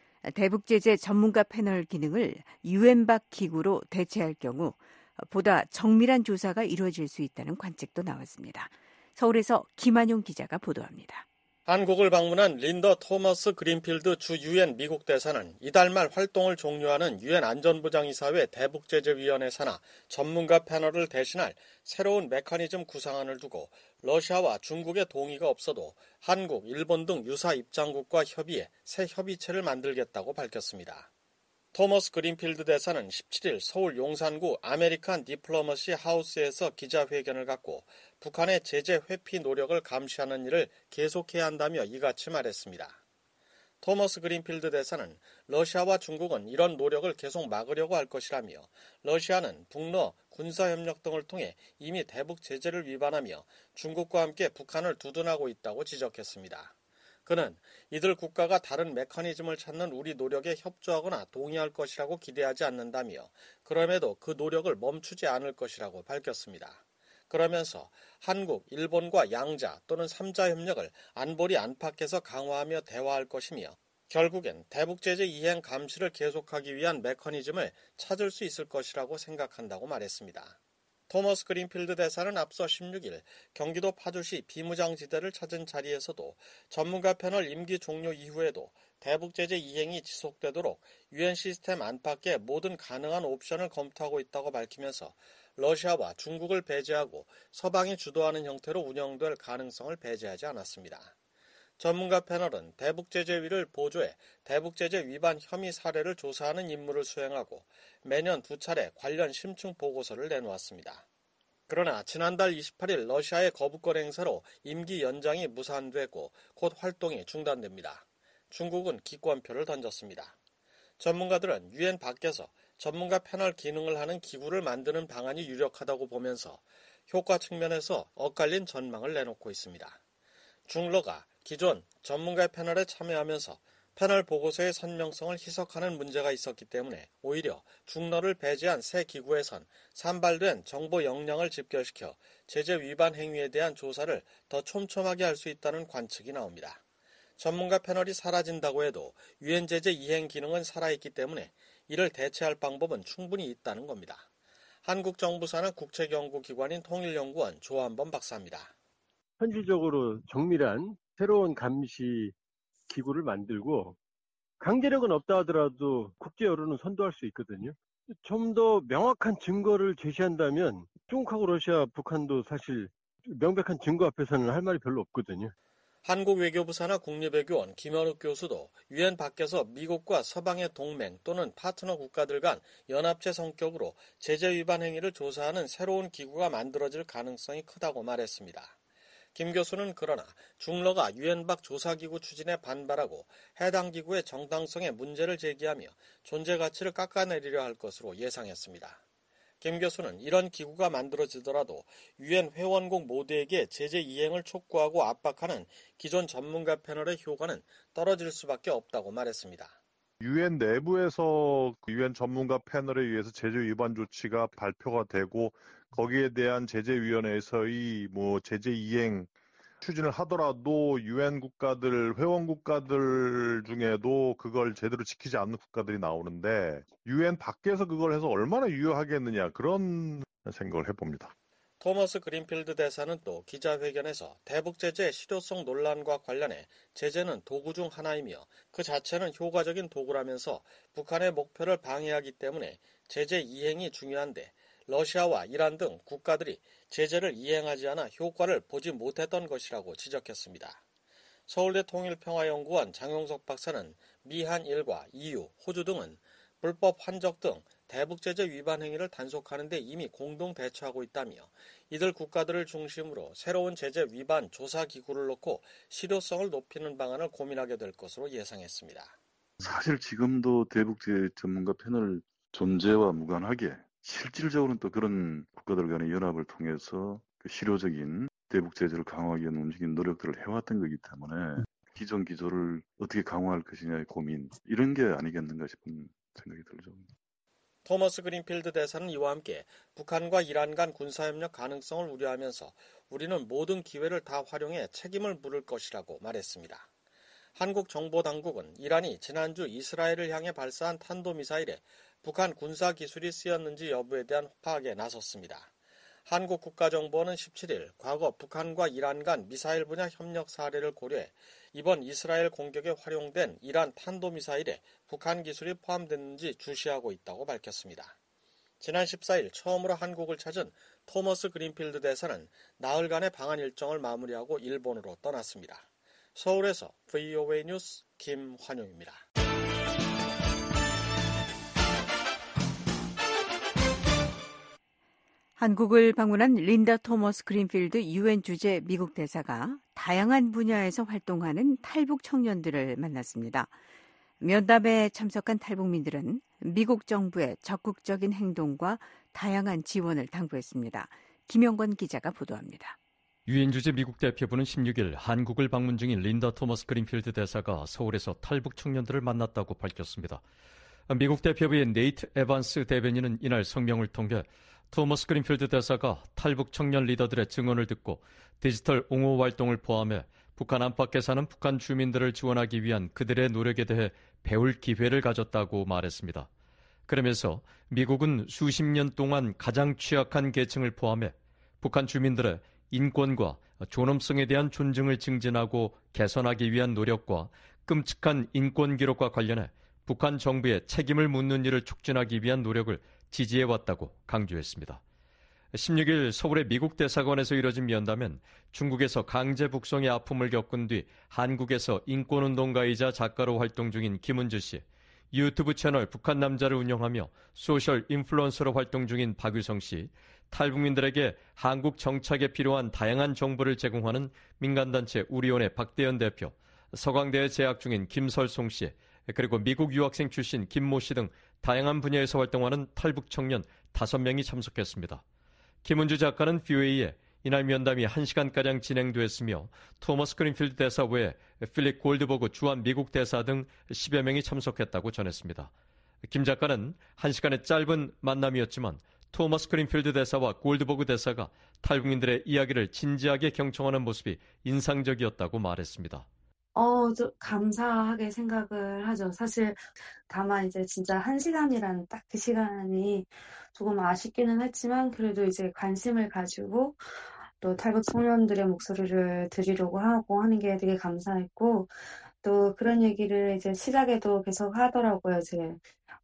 S6: 대북제재 전문가 패널 기능을 UN 밖 기구로 대체할 경우 보다 정밀한 조사가 이루어질 수 있다는 관측도 나왔습니다. 서울에서 김한용 기자가 보도합니다.
S21: 한국을 방문한 린더 토머스 그린필드 주 UN 미국 대사는 이달 말 활동을 종료하는 UN 안전보장이사회 대북제재위원회 산하 전문가 패널을 대신할 새로운 메커니즘 구상안을 두고 러시아와 중국의 동의가 없어도 한국, 일본 등 유사 입장국과 협의해 새 협의체를 만들겠다고 밝혔습니다. 토머스 그린필드 대사는 17일 서울 용산구 아메리칸 디플로머시 하우스에서 기자회견을 갖고 북한의 제재 회피 노력을 감시하는 일을 계속해야 한다며 이같이 말했습니다. 토머스 그린필드 대사는 러시아와 중국은 이런 노력을 계속 막으려고 할 것이라며 러시아는 북러 군사협력 등을 통해 이미 대북 제재를 위반하며 중국과 함께 북한을 두둔하고 있다고 지적했습니다. 그는 이들 국가가 다른 메커니즘을 찾는 우리 노력에 협조하거나 동의할 것이라고 기대하지 않는다며 그럼에도 그 노력을 멈추지 않을 것이라고 밝혔습니다. 그러면서 한국, 일본과 양자 또는 3자 협력을 안보리 안팎에서 강화하며 대화할 것이며 결국엔 대북제재 이행 감시를 계속하기 위한 메커니즘을 찾을 수 있을 것이라고 생각한다고 말했습니다. 토머스 그린필드 대사는 앞서 16일 경기도 파주시 비무장지대를 찾은 자리에서도 전문가 패널 임기 종료 이후에도 대북제재 이행이 지속되도록 UN 시스템 안팎의 모든 가능한 옵션을 검토하고 있다고 밝히면서 러시아와 중국을 배제하고 서방이 주도하는 형태로 운영될 가능성을 배제하지 않았습니다. 전문가 패널은 대북제재위를 보조해 대북제재 위반 혐의 사례를 조사하는 임무를 수행하고 매년 2차례 관련 심층 보고서를 내놓았습니다. 그러나 지난달 28일 러시아의 거부권 행사로 임기 연장이 무산되고 곧 활동이 중단됩니다. 중국은 기권표를 던졌습니다. 전문가들은 UN 밖에서 전문가 패널 기능을 하는 기구를 만드는 방안이 유력하다고 보면서 효과 측면에서 엇갈린 전망을 내놓고 있습니다. 중러가 기존 전문가 패널에 참여하면서 패널 보고서의 선명성을 희석하는 문제가 있었기 때문에 오히려 중러를 배제한 새 기구에선 산발된 정보 역량을 집결시켜 제재 위반 행위에 대한 조사를 더 촘촘하게 할 수 있다는 관측이 나옵니다. 전문가 패널이 사라진다고 해도 유엔 제재 이행 기능은 살아있기 때문에 이를 대체할 방법은 충분히 있다는 겁니다. 한국 정부 산하 국책연구기관인 통일연구원 조한범 박사입니다.
S22: 현실적으로 정밀한 새로운 감시 기구를 만들고 강제력은 없다 하더라도 국제 여론은 선도할 수 있거든요. 좀 더 명확한 증거를 제시한다면 중국하고 러시아, 북한도 사실 명백한 증거 앞에서는 할 말이 별로 없거든요.
S21: 한국 외교부 산하 국립외교원 김현욱 교수도 유엔 밖에서 미국과 서방의 동맹 또는 파트너 국가들 간 연합체 성격으로 제재 위반 행위를 조사하는 새로운 기구가 만들어질 가능성이 크다고 말했습니다. 김 교수는 그러나 중러가 유엔 밖 조사기구 추진에 반발하고 해당 기구의 정당성에 문제를 제기하며 존재 가치를 깎아내리려 할 것으로 예상했습니다. 김 교수는 이런 기구가 만들어지더라도 유엔 회원국 모두에게 제재 이행을 촉구하고 압박하는 기존 전문가 패널의 효과는 떨어질 수밖에 없다고 말했습니다.
S23: 유엔 내부에서 유엔 전문가 패널에 의해서 제재 위반 조치가 발표가 되고 거기에 대한 제재위원회에서의 제재 이행 추진을 하더라도 유엔 국가들, 회원 국가들 중에도 그걸 제대로 지키지 않는 국가들이 나오는데 유엔 밖에서 그걸 해서 얼마나 유효하겠느냐 그런 생각을 해봅니다.
S21: 토머스 그린필드 대사는 또 기자회견에서 대북제재 실효성 논란과 관련해 제재는 도구 중 하나이며 그 자체는 효과적인 도구라면서 북한의 목표를 방해하기 때문에 제재 이행이 중요한데 러시아와 이란 등 국가들이 제재를 이행하지 않아 효과를 보지 못했던 것이라고 지적했습니다. 서울대 통일평화연구원 장용석 박사는 미한 일과 EU, 호주 등은 불법 환적 등 대북제재 위반 행위를 단속하는 데 이미 공동 대처하고 있다며 이들 국가들을 중심으로 새로운 제재 위반 조사 기구를 놓고 실효성을 높이는 방안을 고민하게 될 것으로 예상했습니다.
S24: 사실 지금도 대북제재 전문가 패널 존재와 무관하게 실질적으로는 또 그런 국가들 간의 연합을 통해서 그 실효적인 대북 제재를 강화하기 위한 움직인 노력들을 해왔던 거기 때문에 기존 기조를 어떻게 강화할 것이냐의 고민 이런 게 아니겠는가 싶은 생각이 들죠.
S21: 토머스 그린필드 대사는 이와 함께 북한과 이란 간 군사협력 가능성을 우려하면서 우리는 모든 기회를 다 활용해 책임을 물을 것이라고 말했습니다. 한국 정보당국은 이란이 지난주 이스라엘을 향해 발사한 탄도미사일에 북한 군사기술이 쓰였는지 여부에 대한 파악에 나섰습니다. 한국 국가정보원은 17일 과거 북한과 이란 간 미사일 분야 협력 사례를 고려해 이번 이스라엘 공격에 활용된 이란 탄도미사일에 북한 기술이 포함됐는지 주시하고 있다고 밝혔습니다. 지난 14일 처음으로 한국을 찾은 토머스 그린필드 대사는 나흘간의 방한 일정을 마무리하고 일본으로 떠났습니다. 서울에서 VOA 뉴스 김환용입니다.
S6: 한국을 방문한 린다 토머스 그린필드 유엔 주재 미국 대사가 다양한 분야에서 활동하는 탈북 청년들을 만났습니다. 면담에 참석한 탈북민들은 미국 정부의 적극적인 행동과 다양한 지원을 당부했습니다. 김영건 기자가 보도합니다.
S17: 유엔 주재 미국 대표부는 16일 한국을 방문 중인 린다 토머스 그린필드 대사가 서울에서 탈북 청년들을 만났다고 밝혔습니다. 미국 대표부의 네이트 에반스 대변인은 이날 성명을 통해 토머스 그린필드 대사가 탈북 청년 리더들의 증언을 듣고 디지털 옹호 활동을 포함해 북한 안팎에 사는 북한 주민들을 지원하기 위한 그들의 노력에 대해 배울 기회를 가졌다고 말했습니다. 그러면서 미국은 수십 년 동안 가장 취약한 계층을 포함해 북한 주민들의 인권과 존엄성에 대한 존중을 증진하고 개선하기 위한 노력과 끔찍한 인권 기록과 관련해 북한 정부의 책임을 묻는 일을 촉진하기 위한 노력을 지지해왔다고 강조했습니다. 16일 서울의 미국 대사관에서 이뤄진 면담엔 중국에서 강제 북송의 아픔을 겪은 뒤 한국에서 인권운동가이자 작가로 활동 중인 김은주 씨, 유튜브 채널 북한 남자를 운영하며 소셜 인플루언서로 활동 중인 박유성 씨, 탈북민들에게 한국 정착에 필요한 다양한 정보를 제공하는 민간단체 우리온의 박대현 대표, 서강대에 재학 중인 김설송 씨, 그리고 미국 유학생 출신 김모 씨 등 다양한 분야에서 활동하는 탈북 청년 5명이 참석했습니다. 김은주 작가는 VOA에 이날 면담이 1시간가량 진행됐으며 토머스 그린필드 대사 외에 필립 골드버그 주한 미국 대사 등 10여 명이 참석했다고 전했습니다. 김 작가는 1시간의 짧은 만남이었지만 토머스 그린필드 대사와 골드버그 대사가 탈북민들의 이야기를 진지하게 경청하는 모습이 인상적이었다고 말했습니다.
S1: 좀 감사하게 생각을 하죠. 사실 다만 이제 진짜 1시간이라는 딱 그 시간이 조금 아쉽기는 했지만 그래도 이제 관심을 가지고 또 탈북 청년들의 목소리를 들으려고 하고 하는 게 되게 감사했고 또 그런 얘기를 이제 시작에도 계속 하더라고요. 이제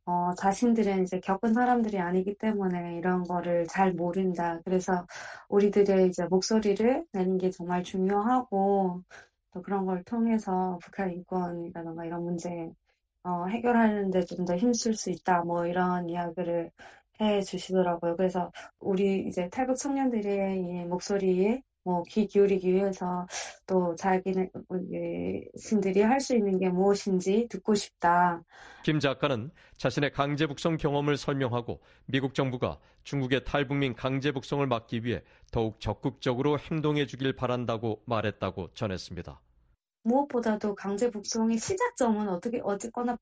S1: 자신들은 이제 겪은 사람들이 아니기 때문에 이런 거를 잘 모른다. 그래서 우리들의 이제 목소리를 내는 게 정말 중요하고 또 그런 걸 통해서 북한 인권이라던가 이런 문제 해결하는데 좀 더 힘쓸 수 있다. 뭐 이런 이야기를 해 주시더라고요. 그래서 우리 이제 탈북 청년들의 이 목소리에 귀 기울이기 위해서 또 자신들이 할 수 있는 게 무엇인지 듣고 싶다.
S17: 김 작가는 자신의 강제 북송 경험을 설명하고 미국 정부가 중국의 탈북민 강제 북송을 막기 위해 더욱 적극적으로 행동해 주길 바란다고 말했다고 전했습니다.
S1: 무엇보다도 강제 북송의 시작점은 어쨌거나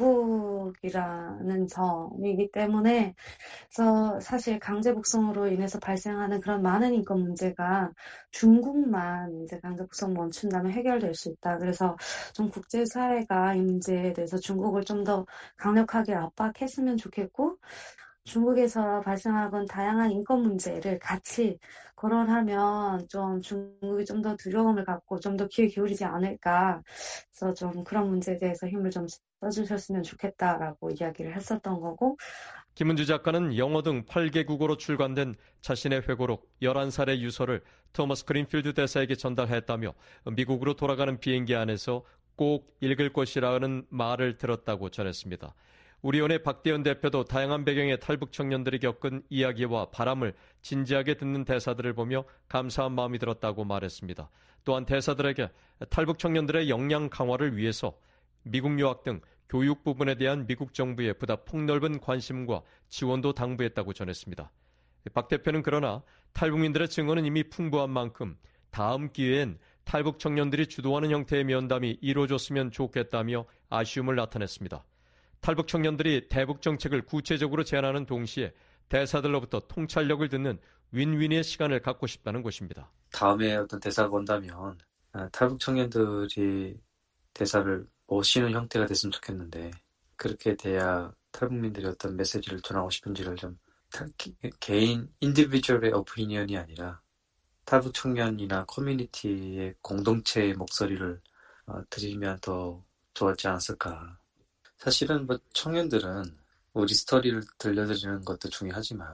S1: 중국이라는 점이기 때문에 그래서 사실 강제 북송으로 인해서 발생하는 그런 많은 인권 문제가 중국만 이제 강제 북송 멈춘다면 해결될 수 있다. 그래서 좀 국제사회가 이 문제에 대해서 중국을 좀 더 강력하게 압박했으면 좋겠고 중국에서 발생하는 다양한 인권 문제를 같이 거론하면 좀 중국이 좀 더 두려움을 갖고 좀 더 귀에 기울이지 않을까. 그래서 좀 그런 문제에 대해서 힘을 좀 써주셨으면 좋겠다라고 이야기를 했었던 거고.
S17: 김은주 작가는 영어 등 8개 국어로 출간된 자신의 회고록 11살의 유서를 토머스 그린필드 대사에게 전달했다며 미국으로 돌아가는 비행기 안에서 꼭 읽을 것이라는 말을 들었다고 전했습니다. 우리온의 박대현 대표도 다양한 배경의 탈북 청년들이 겪은 이야기와 바람을 진지하게 듣는 대사들을 보며 감사한 마음이 들었다고 말했습니다. 또한 대사들에게 탈북 청년들의 역량 강화를 위해서 미국 유학 등 교육 부분에 대한 미국 정부의 보다 폭넓은 관심과 지원도 당부했다고 전했습니다. 박 대표는 그러나 탈북민들의 증언은 이미 풍부한 만큼 다음 기회엔 탈북 청년들이 주도하는 형태의 면담이 이루어졌으면 좋겠다며 아쉬움을 나타냈습니다. 탈북 청년들이 대북 정책을 구체적으로 제안하는 동시에 대사들로부터 통찰력을 듣는 윈윈의 시간을 갖고 싶다는 것입니다.
S2: 다음에 어떤 대사가 온다면 탈북 청년들이 대사를 모시는 형태가 됐으면 좋겠는데, 그렇게 돼야 탈북민들이 어떤 메시지를 전하고 싶은지를 좀 개인 인디비주얼의 오피니언이 아니라 탈북 청년이나 커뮤니티의 공동체의 목소리를 들으면 더 좋았지 않았을까. 사실은 청년들은 우리 스토리를 들려드리는 것도 중요하지만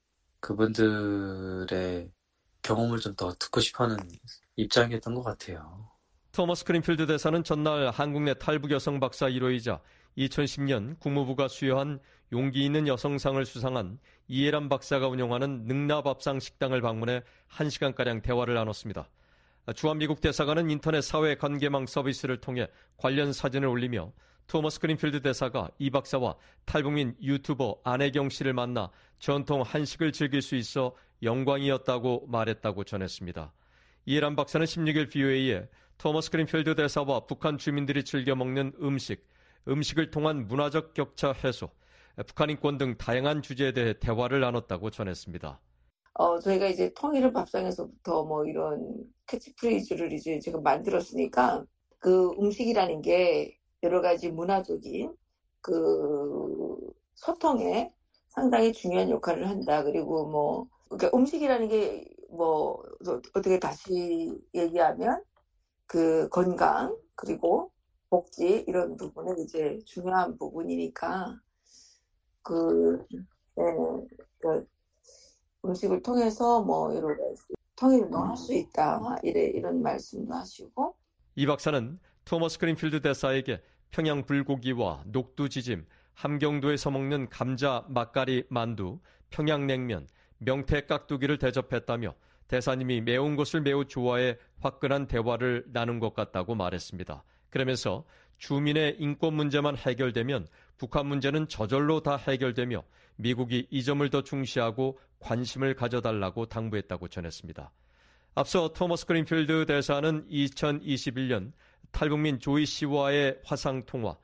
S2: 그분들의 경험을 좀 더 듣고 싶어하는 입장이었던 것 같아요.
S17: 토머스 그린필드 대사는 전날 한국 내 탈북 여성 박사 1호이자 2010년 국무부가 수여한 용기 있는 여성상을 수상한 이해람 박사가 운영하는 능라밥상 식당을 방문해 1시간가량 대화를 나눴습니다. 주한미국 대사관은 인터넷 사회관계망 서비스를 통해 관련 사진을 올리며 토머스 그린필드 대사가 이 박사와 탈북민 유튜버 안혜경 씨를 만나 전통 한식을 즐길 수 있어 영광이었다고 말했다고 전했습니다. 이해람 박사는 16일 VOA에 토머스 그린필드 대사와 북한 주민들이 즐겨 먹는 음식을 통한 문화적 격차 해소, 북한 인권 등 다양한 주제에 대해 대화를 나눴다고 전했습니다.
S3: 저희가 이제 통일은 밥상에서부터 이런 캐치프레이즈를 이제 제가 만들었으니까 그 음식이라는 게 여러 가지 문화적인 그 소통에 상당히 중요한 역할을 한다. 그리고 그러니까 음식이라는 게 어떻게 다시 얘기하면 그 건강 그리고 복지 이런 부분은 이제 중요한 부분이니까 그 음식을 통해서 여러 가지 통일도 할 수 있다 이런 말씀도 하시고,
S17: 이 박사는 토머스 그린필드 대사에게 평양 불고기와 녹두지짐, 함경도에서 먹는 감자 맛가리 만두, 평양냉면, 명태 깍두기를 대접했다며 대사님이 매운 것을 매우 좋아해 화끈한 대화를 나눈 것 같다고 말했습니다. 그러면서 주민의 인권 문제만 해결되면 북한 문제는 저절로 다 해결되며 미국이 이 점을 더 중시하고 관심을 가져달라고 당부했다고 전했습니다. 앞서 토머스 그린필드 대사는 2021년 탈북민 조이 씨와의 화상통화,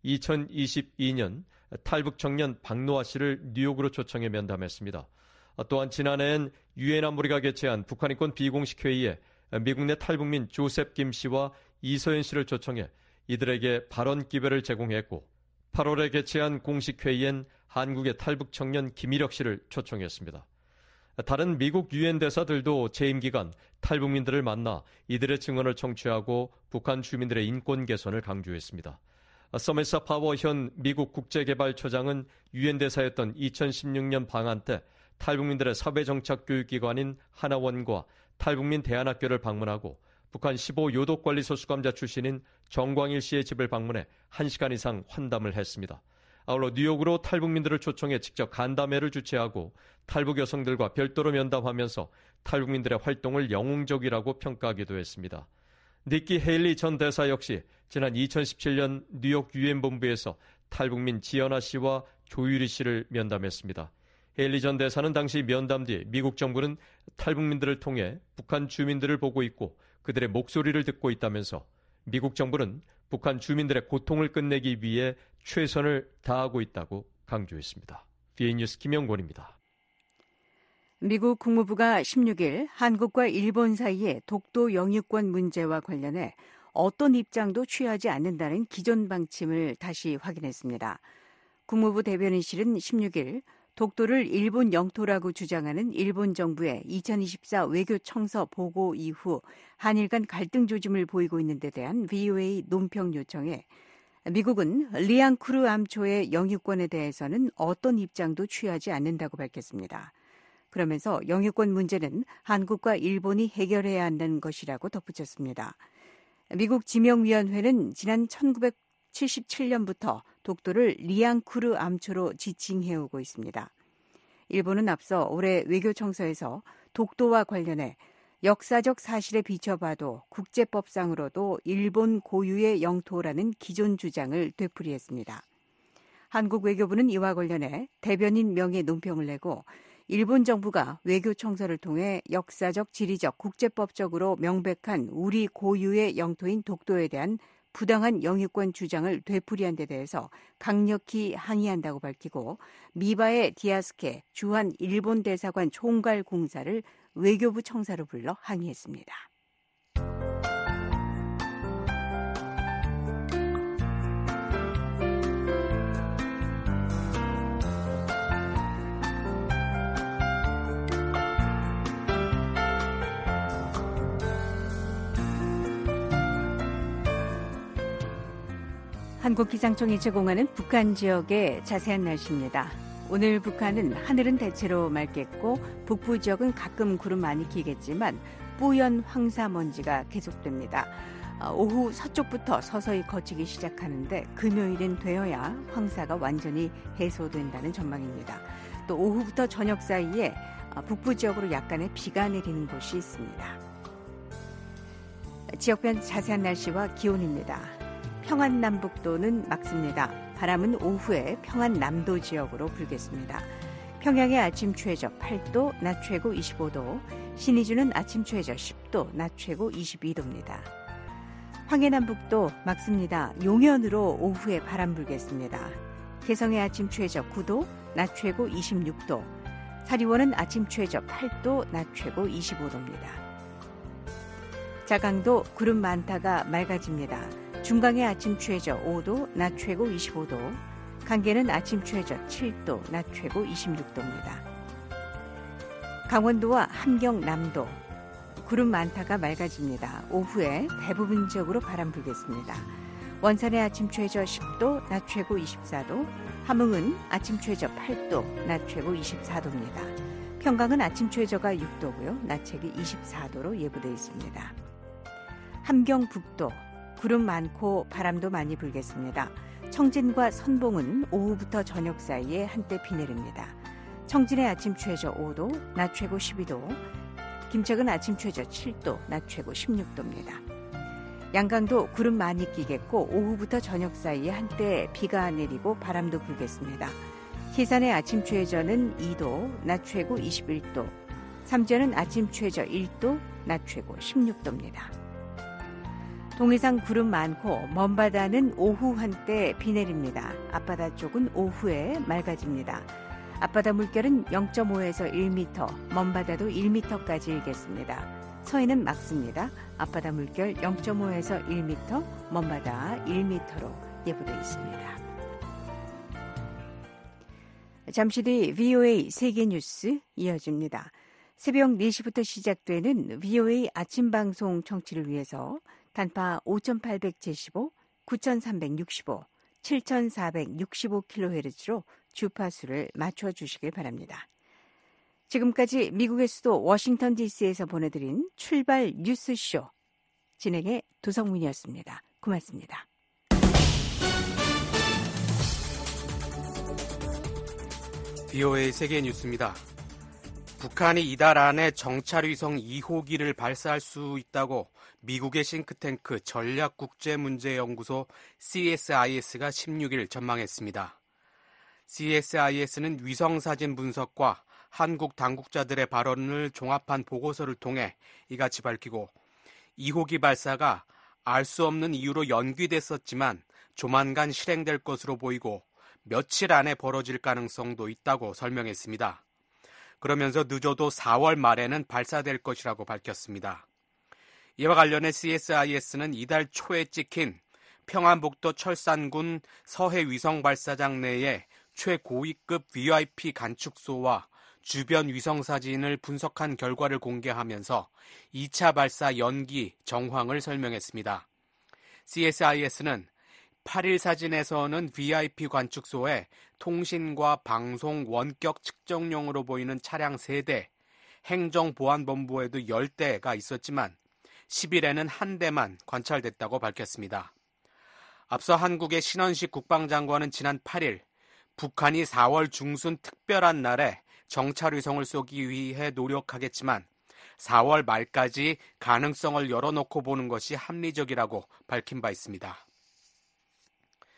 S17: 2022년 탈북 청년 박노아 씨를 뉴욕으로 초청해 면담했습니다. 또한 지난해엔 유엔 안보리가 개최한 북한 인권 비공식 회의에 미국 내 탈북민 조셉 김 씨와 이서연 씨를 초청해 이들에게 발언 기회를 제공했고, 8월에 개최한 공식 회의엔 한국의 탈북 청년 김일혁 씨를 초청했습니다. 다른 미국 유엔 대사들도 재임 기간 탈북민들을 만나 이들의 증언을 청취하고 북한 주민들의 인권 개선을 강조했습니다. 서메사 파워 현 미국 국제개발처장은 유엔 대사였던 2016년 방한 때 탈북민들의 사회정착교육기관인 하나원과 탈북민 대안학교를 방문하고 북한 15요독관리소 수감자 출신인 정광일 씨의 집을 방문해 1시간 이상 환담을 했습니다. 아울러 뉴욕으로 탈북민들을 초청해 직접 간담회를 주최하고 탈북 여성들과 별도로 면담하면서 탈북민들의 활동을 영웅적이라고 평가하기도 했습니다. 니키 헤일리 전 대사 역시 지난 2017년 뉴욕 유엔 본부에서 탈북민 지연아 씨와 조유리 씨를 면담했습니다. 헤일리 전 대사는 당시 면담 뒤 미국 정부는 탈북민들을 통해 북한 주민들을 보고 있고 그들의 목소리를 듣고 있다면서 미국 정부는 북한 주민들의 고통을 끝내기 위해 최선을 다하고 있다고 강조했습니다. VA 뉴스 김영권입니다.
S6: 미국 국무부가 16일 한국과 일본 사이의 독도 영유권 문제와 관련해 어떤 입장도 취하지 않는다는 기존 방침을 다시 확인했습니다. 국무부 대변인실은 16일 독도를 일본 영토라고 주장하는 일본 정부의 2024 외교청서 보고 이후 한일 간 갈등 조짐을 보이고 있는 데 대한 VOA 논평 요청에 미국은 리앙쿠르 암초의 영유권에 대해서는 어떤 입장도 취하지 않는다고 밝혔습니다. 그러면서 영유권 문제는 한국과 일본이 해결해야 한다는 것이라고 덧붙였습니다. 미국 지명위원회는 지난 1977년부터 독도를 리앙쿠르 암초로 지칭해오고 있습니다. 일본은 앞서 올해 외교청서에서 독도와 관련해 역사적 사실에 비춰봐도 국제법상으로도 일본 고유의 영토라는 기존 주장을 되풀이했습니다. 한국 외교부는 이와 관련해 대변인 명의 논평을 내고 일본 정부가 외교 청서를 통해 역사적, 지리적, 국제법적으로 명백한 우리 고유의 영토인 독도에 대한 부당한 영유권 주장을 되풀이한 데 대해서 강력히 항의한다고 밝히고 미바의 디아스케 주한 일본 대사관 총괄 공사를 외교부 청사로 불러 항의했습니다. 한국기상청이 제공하는 북한 지역의 자세한 날씨입니다. 오늘 북한은 하늘은 대체로 맑겠고 북부 지역은 가끔 구름 많이 끼겠지만 뿌연 황사먼지가 계속됩니다. 오후 서쪽부터 서서히 걷히기 시작하는데 금요일은 되어야 황사가 완전히 해소된다는 전망입니다. 또 오후부터 저녁 사이에 북부 지역으로 약간의 비가 내리는 곳이 있습니다. 지역별 자세한 날씨와 기온입니다. 평안남북도는 맑습니다. 바람은 오후에 평안남도 지역으로 불겠습니다. 평양의 아침 최저 8도, 낮 최고 25도, 신의주는 아침 최저 10도, 낮 최고 22도입니다. 황해남북도 맑습니다. 용현으로 오후에 바람 불겠습니다. 개성의 아침 최저 9도, 낮 최고 26도, 사리원은 아침 최저 8도, 낮 최고 25도입니다. 자강도 구름 많다가 맑아집니다. 중강의 아침 최저 5도, 낮 최고 25도, 강계는 아침 최저 7도, 낮 최고 26도입니다. 강원도와 함경남도, 구름 많다가 맑아집니다. 오후에 대부분 지역으로 바람 불겠습니다. 원산의 아침 최저 10도, 낮 최고 24도, 함흥은 아침 최저 8도, 낮 최고 24도입니다. 평강은 아침 최저가 6도고요, 낮 최고 24도로 예보되어 있습니다. 함경북도, 구름 많고 바람도 많이 불겠습니다. 청진과 선봉은 오후부터 저녁 사이에 한때 비 내립니다. 청진의 아침 최저 5도, 낮 최고 12도, 김책은 아침 최저 7도, 낮 최고 16도입니다. 양강도 구름 많이 끼겠고 오후부터 저녁 사이에 한때 비가 내리고 바람도 불겠습니다. 희산의 아침 최저는 2도, 낮 최고 21도, 삼전은 아침 최저 1도, 낮 최고 16도입니다. 동해상 구름 많고 먼바다는 오후 한때 비 내립니다. 앞바다 쪽은 오후에 맑아집니다. 앞바다 물결은 0.5에서 1m, 먼바다도 1m까지 일겠습니다. 서해는 맑습니다. 앞바다 물결 0.5에서 1m, 먼바다 1m로 예보되어 있습니다. 잠시 뒤 VOA 세계뉴스 이어집니다. 새벽 4시부터 시작되는 VOA 아침방송 청취를 위해서 단파 5,875, 9,365, 7,465kHz로 주파수를 맞춰주시길 바랍니다. 지금까지 미국의 수도 워싱턴 DC에서 보내드린 출발 뉴스쇼 진행의 도성민이었습니다. 고맙습니다.
S4: VOA 세계뉴스입니다. 북한이 이달 안에 정찰위성 2호기를 발사할 수 있다고 미국의 싱크탱크 전략국제문제연구소 CSIS가 16일 전망했습니다. CSIS는 위성사진 분석과 한국 당국자들의 발언을 종합한 보고서를 통해 이같이 밝히고 2호기 발사가 알 수 없는 이유로 연기됐었지만 조만간 실행될 것으로 보이고 며칠 안에 벌어질 가능성도 있다고 설명했습니다. 그러면서 늦어도 4월 말에는 발사될 것이라고 밝혔습니다. 이와 관련해 CSIS는 이달 초에 찍힌 평안북도 철산군 서해 위성 발사장 내에 최고위급 VIP 관측소와 주변 위성 사진을 분석한 결과를 공개하면서 2차 발사 연기 정황을 설명했습니다. CSIS는 8일 사진에서는 VIP 관측소에 통신과 방송 원격 측정용으로 보이는 차량 3대, 행정보안본부에도 10대가 있었지만 10일에는 한 대만 관찰됐다고 밝혔습니다. 앞서 한국의 신원식 국방장관은 지난 8일 북한이 4월 중순 특별한 날에 정찰위성을 쏘기 위해 노력하겠지만 4월 말까지 가능성을 열어놓고 보는 것이 합리적이라고 밝힌 바 있습니다.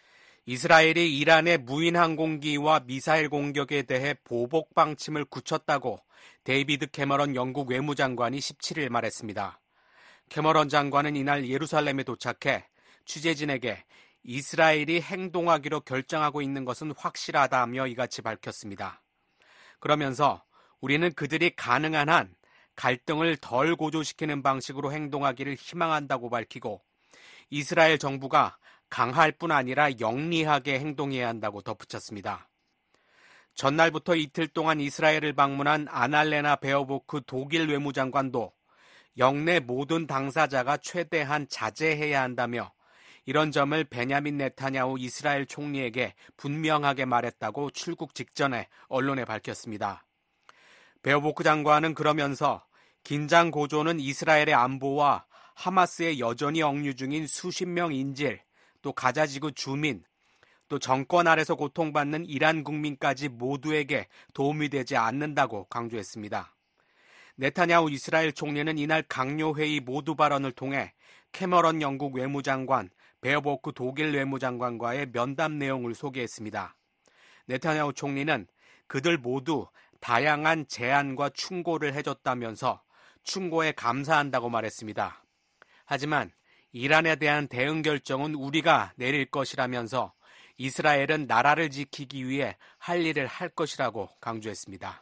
S4: 이스라엘이 이란의 무인 항공기와 미사일 공격에 대해 보복 방침을 굳혔다고 데이비드 캐머런 영국 외무장관이 17일 말했습니다. 캐머런 장관은 이날 예루살렘에 도착해 취재진에게 이스라엘이 행동하기로 결정하고 있는 것은 확실하다며 이같이 밝혔습니다. 그러면서 우리는 그들이 가능한 한 갈등을 덜 고조시키는 방식으로 행동하기를 희망한다고 밝히고 이스라엘 정부가 강할 뿐 아니라 영리하게 행동해야 한다고 덧붙였습니다. 전날부터 이틀 동안 이스라엘을 방문한 아날레나 베어보크 독일 외무장관도 영내 모든 당사자가 최대한 자제해야 한다며 이런 점을 베냐민 네타냐후 이스라엘 총리에게 분명하게 말했다고 출국 직전에 언론에 밝혔습니다. 베어보크 장관은 그러면서 긴장 고조는 이스라엘의 안보와 하마스에 여전히 억류 중인 수십 명 인질, 또 가자지구 주민, 또 정권 아래서 고통받는 이란 국민까지 모두에게 도움이 되지 않는다고 강조했습니다. 네타냐후 이스라엘 총리는 이날 강요회의 모두 발언을 통해 캐머런 영국 외무장관, 베어보크 독일 외무장관과의 면담 내용을 소개했습니다. 네타냐후 총리는 그들 모두 다양한 제안과 충고를 해줬다면서 충고에 감사한다고 말했습니다. 하지만 이란에 대한 대응 결정은 우리가 내릴 것이라면서 이스라엘은 나라를 지키기 위해 할 일을 할 것이라고 강조했습니다.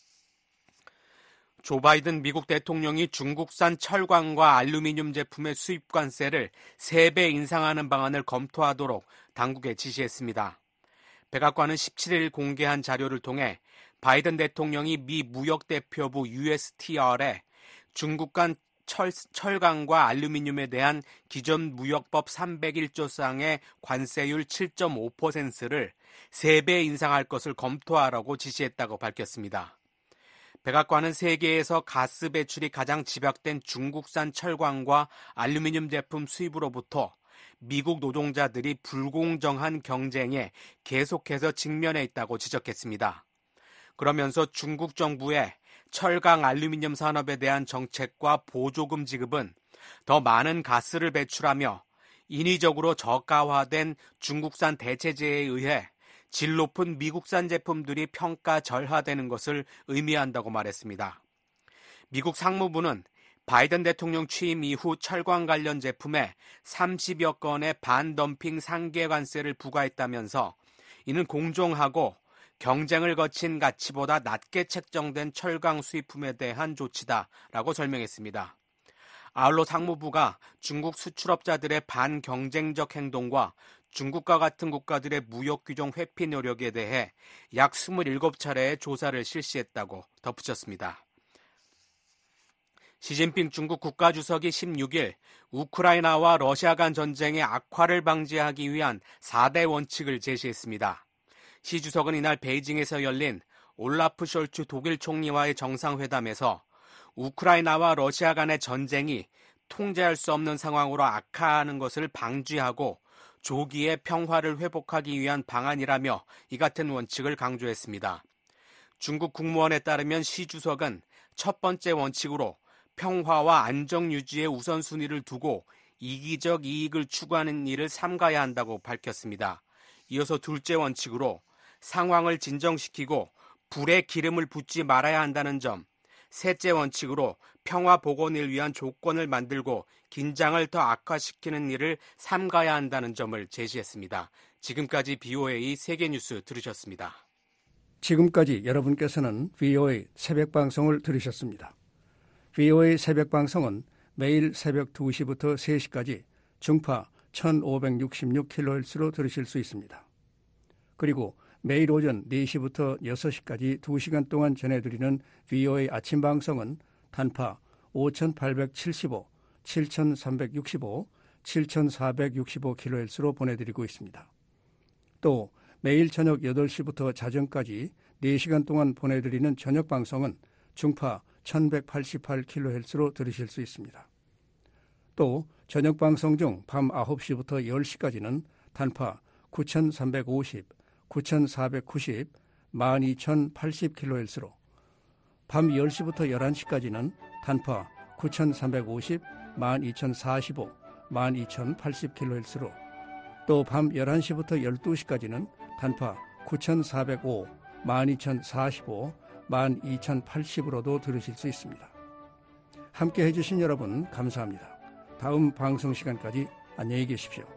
S4: 조 바이든 미국 대통령이 중국산 철광과 알루미늄 제품의 수입 관세를 3배 인상하는 방안을 검토하도록 당국에 지시했습니다. 백악관은 17일 공개한 자료를 통해 바이든 대통령이 미 무역대표부 USTR에 중국간 철강과 알루미늄에 대한 기존 무역법 301조상의 관세율 7.5%를 3배 인상할 것을 검토하라고 지시했다고 밝혔습니다. 백악관은 세계에서 가스 배출이 가장 집약된 중국산 철광과 알루미늄 제품 수입으로부터 미국 노동자들이 불공정한 경쟁에 계속해서 직면해 있다고 지적했습니다. 그러면서 중국 정부의 철강 알루미늄 산업에 대한 정책과 보조금 지급은 더 많은 가스를 배출하며 인위적으로 저가화된 중국산 대체재에 의해 질 높은 미국산 제품들이 평가 절하되는 것을 의미한다고 말했습니다. 미국 상무부는 바이든 대통령 취임 이후 철강 관련 제품에 30여 건의 반덤핑 상계 관세를 부과했다면서 이는 공정하고 경쟁을 거친 가치보다 낮게 책정된 철강 수입품에 대한 조치다라고 설명했습니다. 아울러 상무부가 중국 수출업자들의 반경쟁적 행동과 중국과 같은 국가들의 무역 규정 회피 노력에 대해 약 27차례의 조사를 실시했다고 덧붙였습니다. 시진핑 중국 국가주석이 16일 우크라이나와 러시아 간 전쟁의 악화를 방지하기 위한 4대 원칙을 제시했습니다. 시 주석은 이날 베이징에서 열린 올라프 숄츠 독일 총리와의 정상회담에서 우크라이나와 러시아 간의 전쟁이 통제할 수 없는 상황으로 악화하는 것을 방지하고 조기에 평화를 회복하기 위한 방안이라며 이 같은 원칙을 강조했습니다. 중국 국무원에 따르면 시 주석은 첫 번째 원칙으로 평화와 안정 유지의 우선순위를 두고 이기적 이익을 추구하는 일을 삼가야 한다고 밝혔습니다. 이어서 둘째 원칙으로 상황을 진정시키고 불에 기름을 붓지 말아야 한다는 점, 셋째 원칙으로 평화 복원을 위한 조건을 만들고 긴장을 더 악화시키는 일을 삼가야 한다는 점을 제시했습니다. 지금까지 BOA 세계뉴스 들으셨습니다.
S5: 지금까지 여러분께서는 VOA 새벽방송을 들으셨습니다. VOA 새벽방송은 매일 새벽 2시부터 3시까지 중파 1566kHz로 들으실 수 있습니다. 그리고 매일 오전 4시부터 6시까지 2시간 동안 전해드리는 VOA 아침방송은 단파 5875, 7365, 7465kHz로 보내드리고 있습니다. 또 매일 저녁 8시부터 자정까지 4시간 동안 보내드리는 저녁방송은 중파 1188kHz로 들으실 수 있습니다. 또 저녁방송 중 밤 9시부터 10시까지는 단파 9350, 9490, 12080kHz로, 밤 10시부터 11시까지는 단파 9350, 12045, 12080kHz로, 또 밤 11시부터 12시까지는 단파 9405, 12045, 12080으로도 들으실 수 있습니다. 함께 해주신 여러분 감사합니다. 다음 방송 시간까지 안녕히 계십시오.